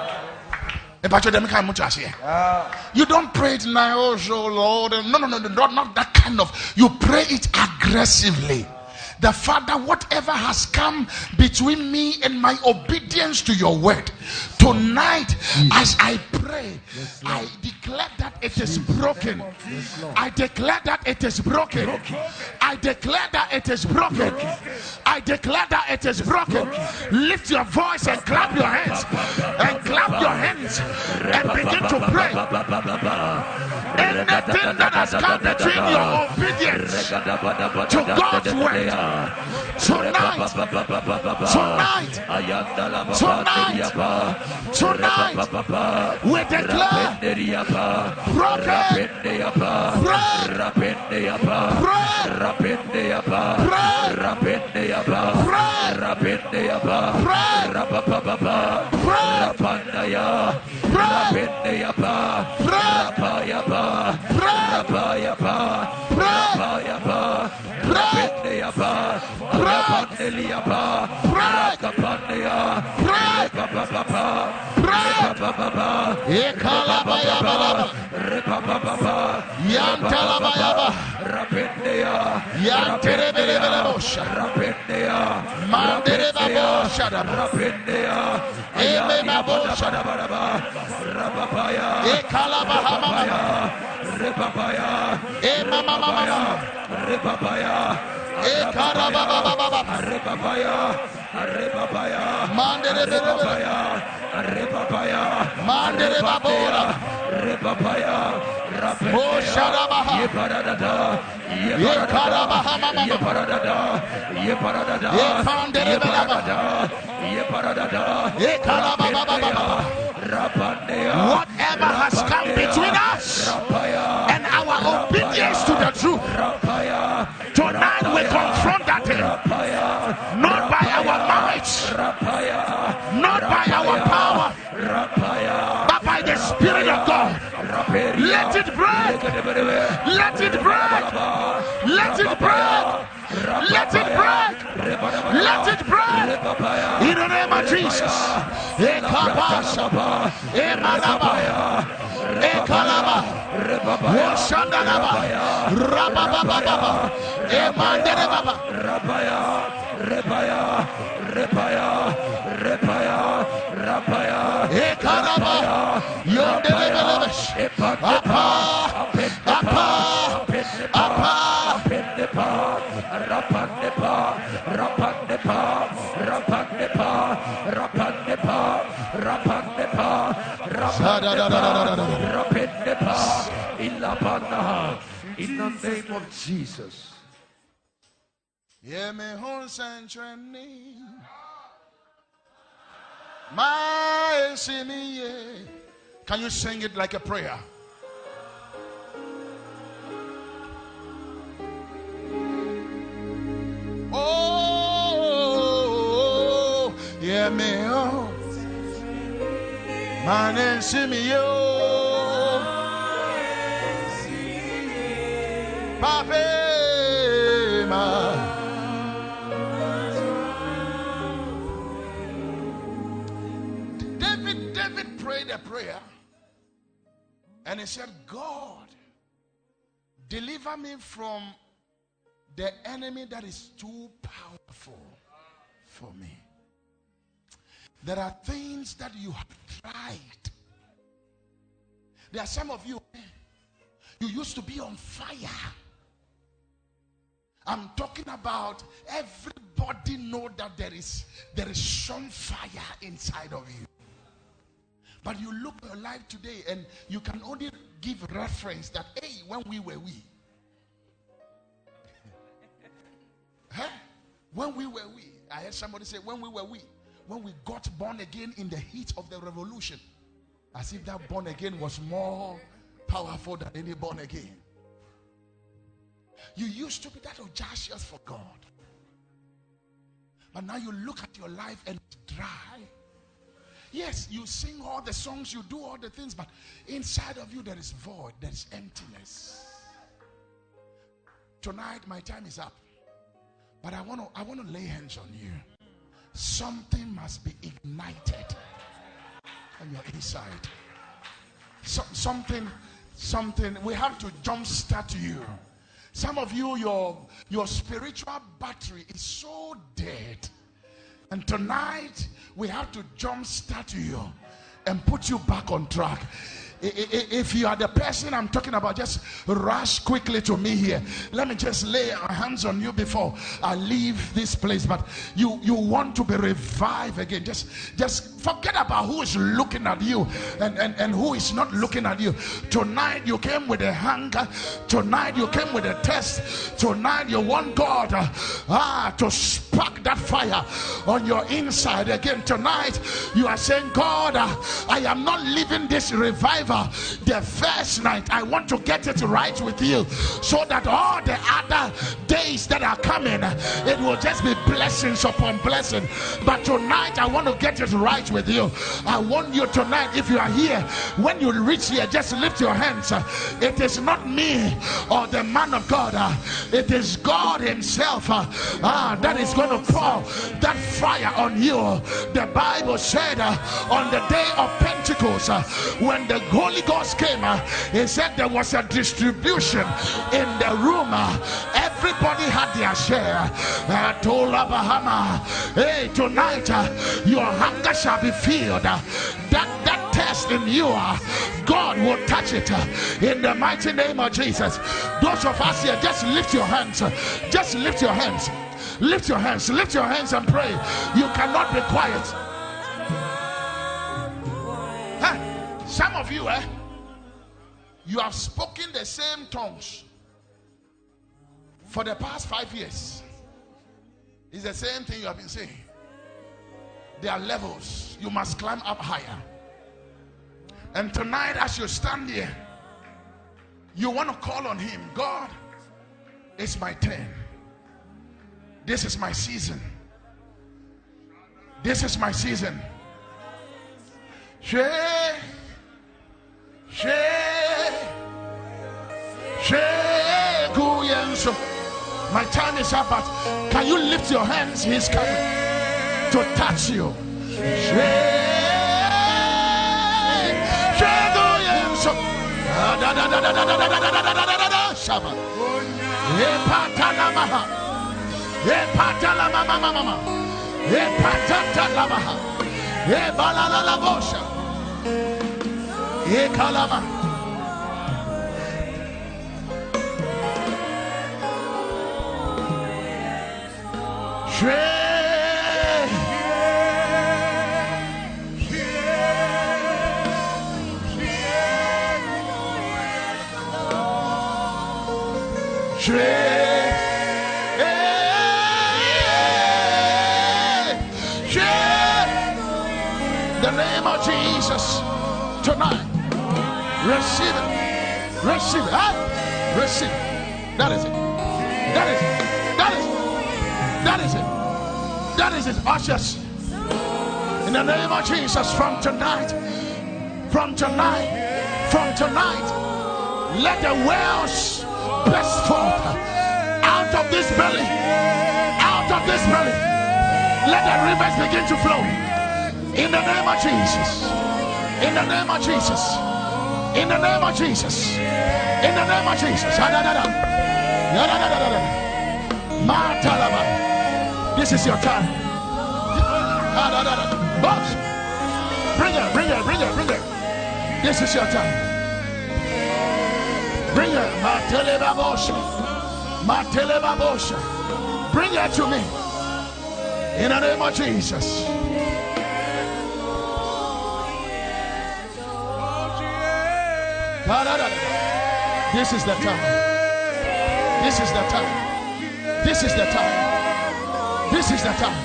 You don't pray it now, oh Lord. No, no, no, no, not that kind of. You pray it aggressively. The Father, whatever has come between me and my obedience to your word, tonight, as I pray, yes, I declare that it is broken. Yes, I declare that it is broken. broken. I declare that it is broken. broken. I declare that it is broken. broken. Lift your voice and clap your hands. And clap your hands and begin to pray. Anything that has come between your obedience to God's word, tonight, tonight, tonight, tonight, we declare broken, whatever has come between us and our obedience to the truth, tonight we confront that thing. Not by our might, not by our power, but by the Spirit of God. Let it break. Let it break. Let it break. Let it break. Let it break. In the name of Jesus. Ekabashaba. Emanaba. Ekalaba. Washandanaba. Rabababa. Emandelebaba. Rabaya. Repaya. Repaya. Repaya. Rapaya. Ekalaba. Yondelebelebe. Apa. Apa. Apa. Apa. Rapandepa, Rapandepa, Rapandepa, Rapandepa, Rapandepa, Rapandepa, Rapandepa, in the name of Jesus. Can you sing it like a prayer? Oh, yeah, me, oh, Mane simio Papema. David, David prayed a prayer and he said, God, deliver me from the enemy that is too powerful for me. There are things that you have tried. There are some of you, you used to be on fire. I'm talking about everybody know that there is there is some fire inside of you. But you look at your life today and you can only give reference that, hey, when we were we. Huh? When we were we. I heard somebody say, when we were we. When we got born again in the heat of the revolution. As if that born again was more powerful than any born again. You used to be that audacious for God. But now you look at your life and it's dry. Yes, you sing all the songs, you do all the things, but inside of you there is void, there is emptiness. Tonight my time is up. But I want to I want to lay hands on you. Something must be ignited on your inside. So, something, something, we have to jumpstart you. Some of you, your, your spiritual battery is so dead. And tonight, we have to jumpstart you and put you back on track. If you are the person I'm talking about, just rush quickly to me here. Let me just lay our hands on you before I leave this place. But you you want to be revived again. Just just forget about who is looking at you and, and, and who is not looking at you. Tonight you came with a hunger. Tonight you came with a test. Tonight you want God uh, ah, to spark that fire on your inside again. Tonight you are saying, God, uh, I am not living this revival the first night. I want to get it right with you, so that all the other days that are coming, it will just be blessings upon blessing. But tonight I want to get it right with you. I want you tonight, if you are here, when you reach here, just lift your hands. It is not me or the man of God, it is God himself uh, that is going to pour that fire on you. The Bible said uh, on the day of Pentecost, uh, when the Holy Ghost came, uh, he said there was a distribution in the room. Uh, everybody had their share. Uh, Tola Bahama. Hey, tonight uh, your hunger shall be filled. Uh, that that test in you, uh, God will touch it uh, in the mighty name of Jesus. Those of us here, just lift your hands. Uh, just lift your hands. Lift your hands. Lift your hands and pray. You cannot be quiet. Huh? Some of you, eh, you have spoken the same tongues for the past five years. It's the same thing you have been saying. There are levels. You must climb up higher. And tonight, as you stand here, you want to call on him. God, it's my turn. This is my season. This is my season. Share. My time is up, but can you lift your hands? He's coming to touch you. Ye kalama. Shred. Shred. The name of Jesus tonight. Receive it. Receive it. Huh? Receive it. That is it. That is it. That is it. That is it. That is it. Ushers. In the name of Jesus, from tonight, From tonight, from tonight, let the wells burst forth out of this belly, out of this belly. Let the rivers begin to flow. In the name of Jesus. In the name of Jesus. In the name of Jesus. In the name of Jesus. This is your time. Boss. Bring it, bring it, bring it, bring it. This is your time. Bring it. Bring it to me. In the name of Jesus. This is the time. This is the time. This is the time. This is the time.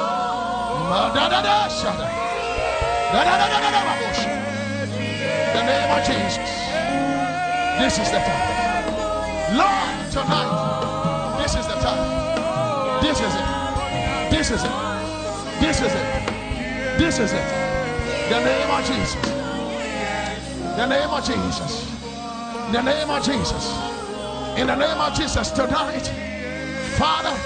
The name of Jesus. This is the time. Lord, tonight. This is the time. This is it. This is it. This is it. This is it. The name of Jesus. The name of Jesus. The name of Jesus. In the name of Jesus tonight, Father.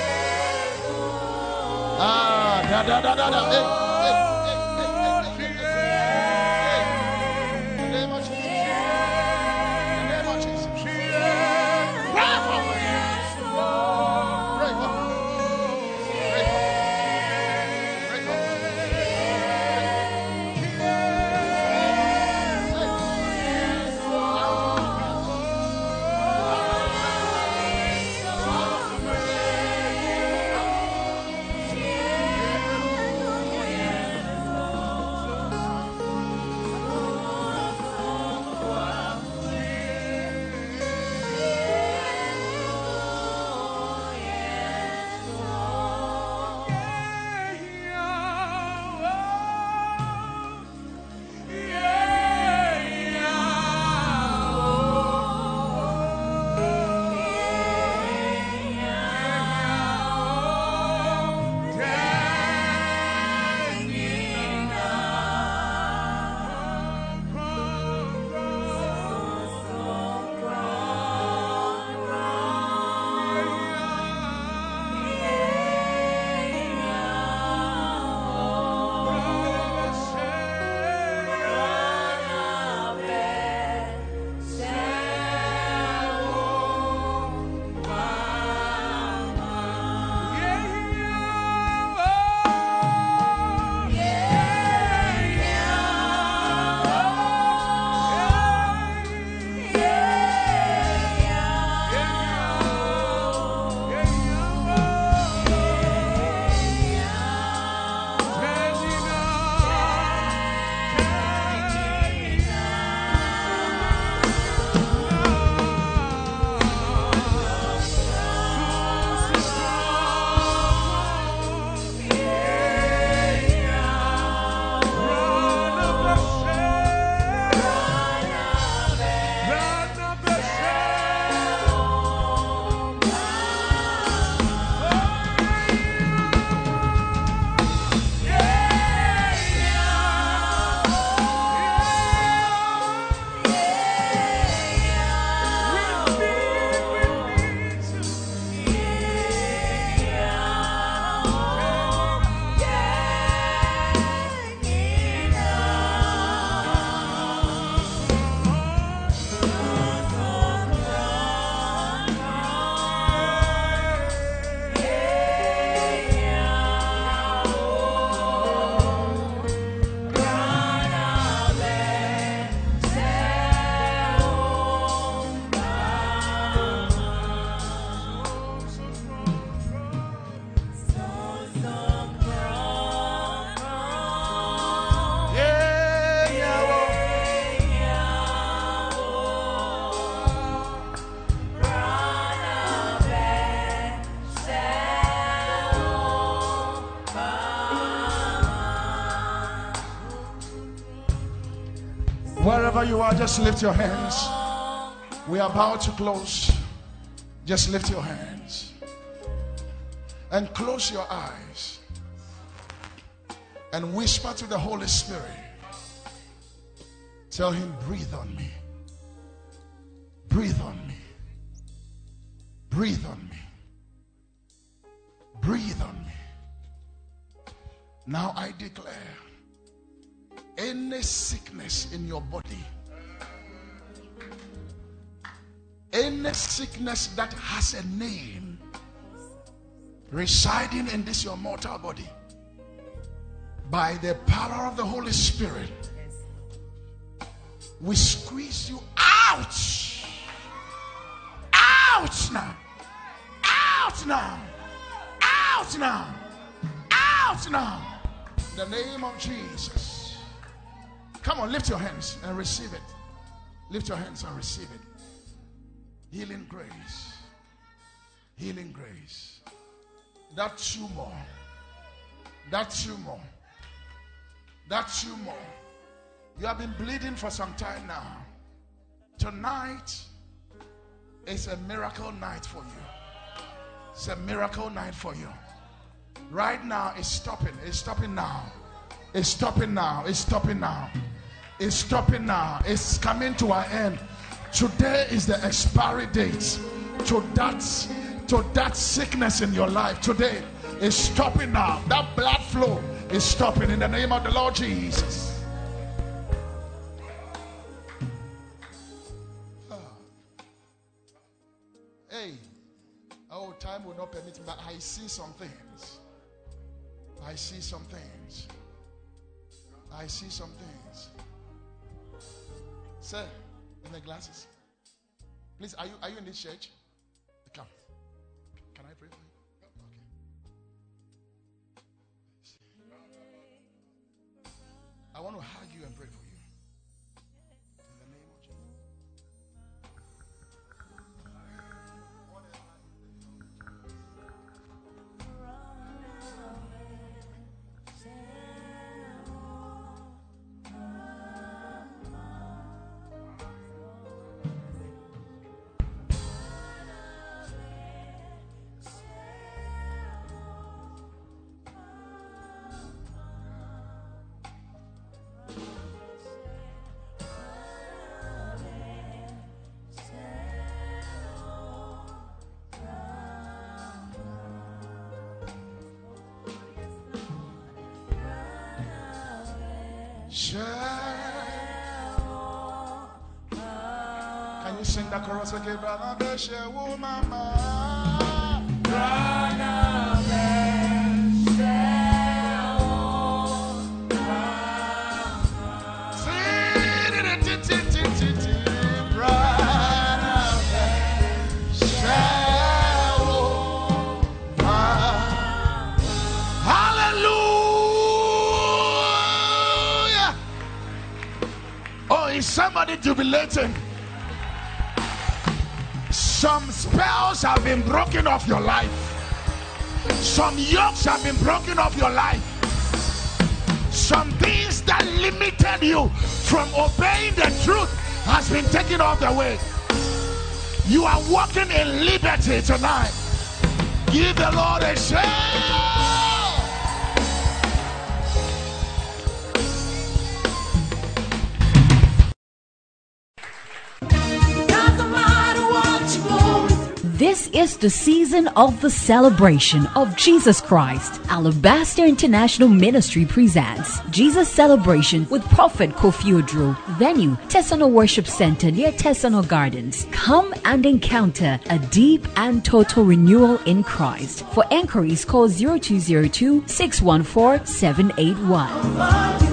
Ah, da da da da da. Hey, hey, hey, hey, hey, hey. The name of Jesus. The name of Jesus. Pray for me. Pray for me. Pray for me. Pray for me. Wherever you are, just lift your hands. We are about to close. Just lift your hands and close your eyes and whisper to the Holy Spirit. Tell him, breathe on me. Breathe on me. Breathe on me. Breathe on me. Now I declare, any sickness in your body, any sickness that has a name residing in this your mortal body, by the power of the Holy Spirit, we squeeze you out. Out now. Out now. Out now. Out now. In the name of Jesus. Come on, lift your hands and receive it. Lift your hands and receive it. Healing grace. Healing grace. That tumor. That tumor. That tumor. You have been bleeding for some time now. Tonight is a miracle night for you. It's a miracle night for you. Right now, it's stopping. It's stopping now. It's stopping now. It's stopping now. It's stopping now. It's coming to an end. Today is the expiry date to that, to that sickness in your life. Today is stopping now. That blood flow is stopping in the name of the Lord Jesus. Hey, oh, time will not permit me, but I see some things. I see some things. I see some things. Sir, in the glasses. Please, are you are you in this church? Come. Can I pray for you? Okay. I want to hug you and pray for you. Can you sing that chorus again, brother? Somebody jubilating. Some spells have been broken off your life. Some yokes have been broken off your life. Some things that limited you from obeying the truth has been taken off the way. You are walking in liberty tonight. Give the Lord a shout. This is the season of the celebration of Jesus Christ. Alabaster International Ministry presents Jesus Celebration with Prophet Kofi Odro. Venue, Tesano Worship Center near Tesano Gardens. Come and encounter a deep and total renewal in Christ. For enquiries, call zero two zero two, six one four, seven eight one.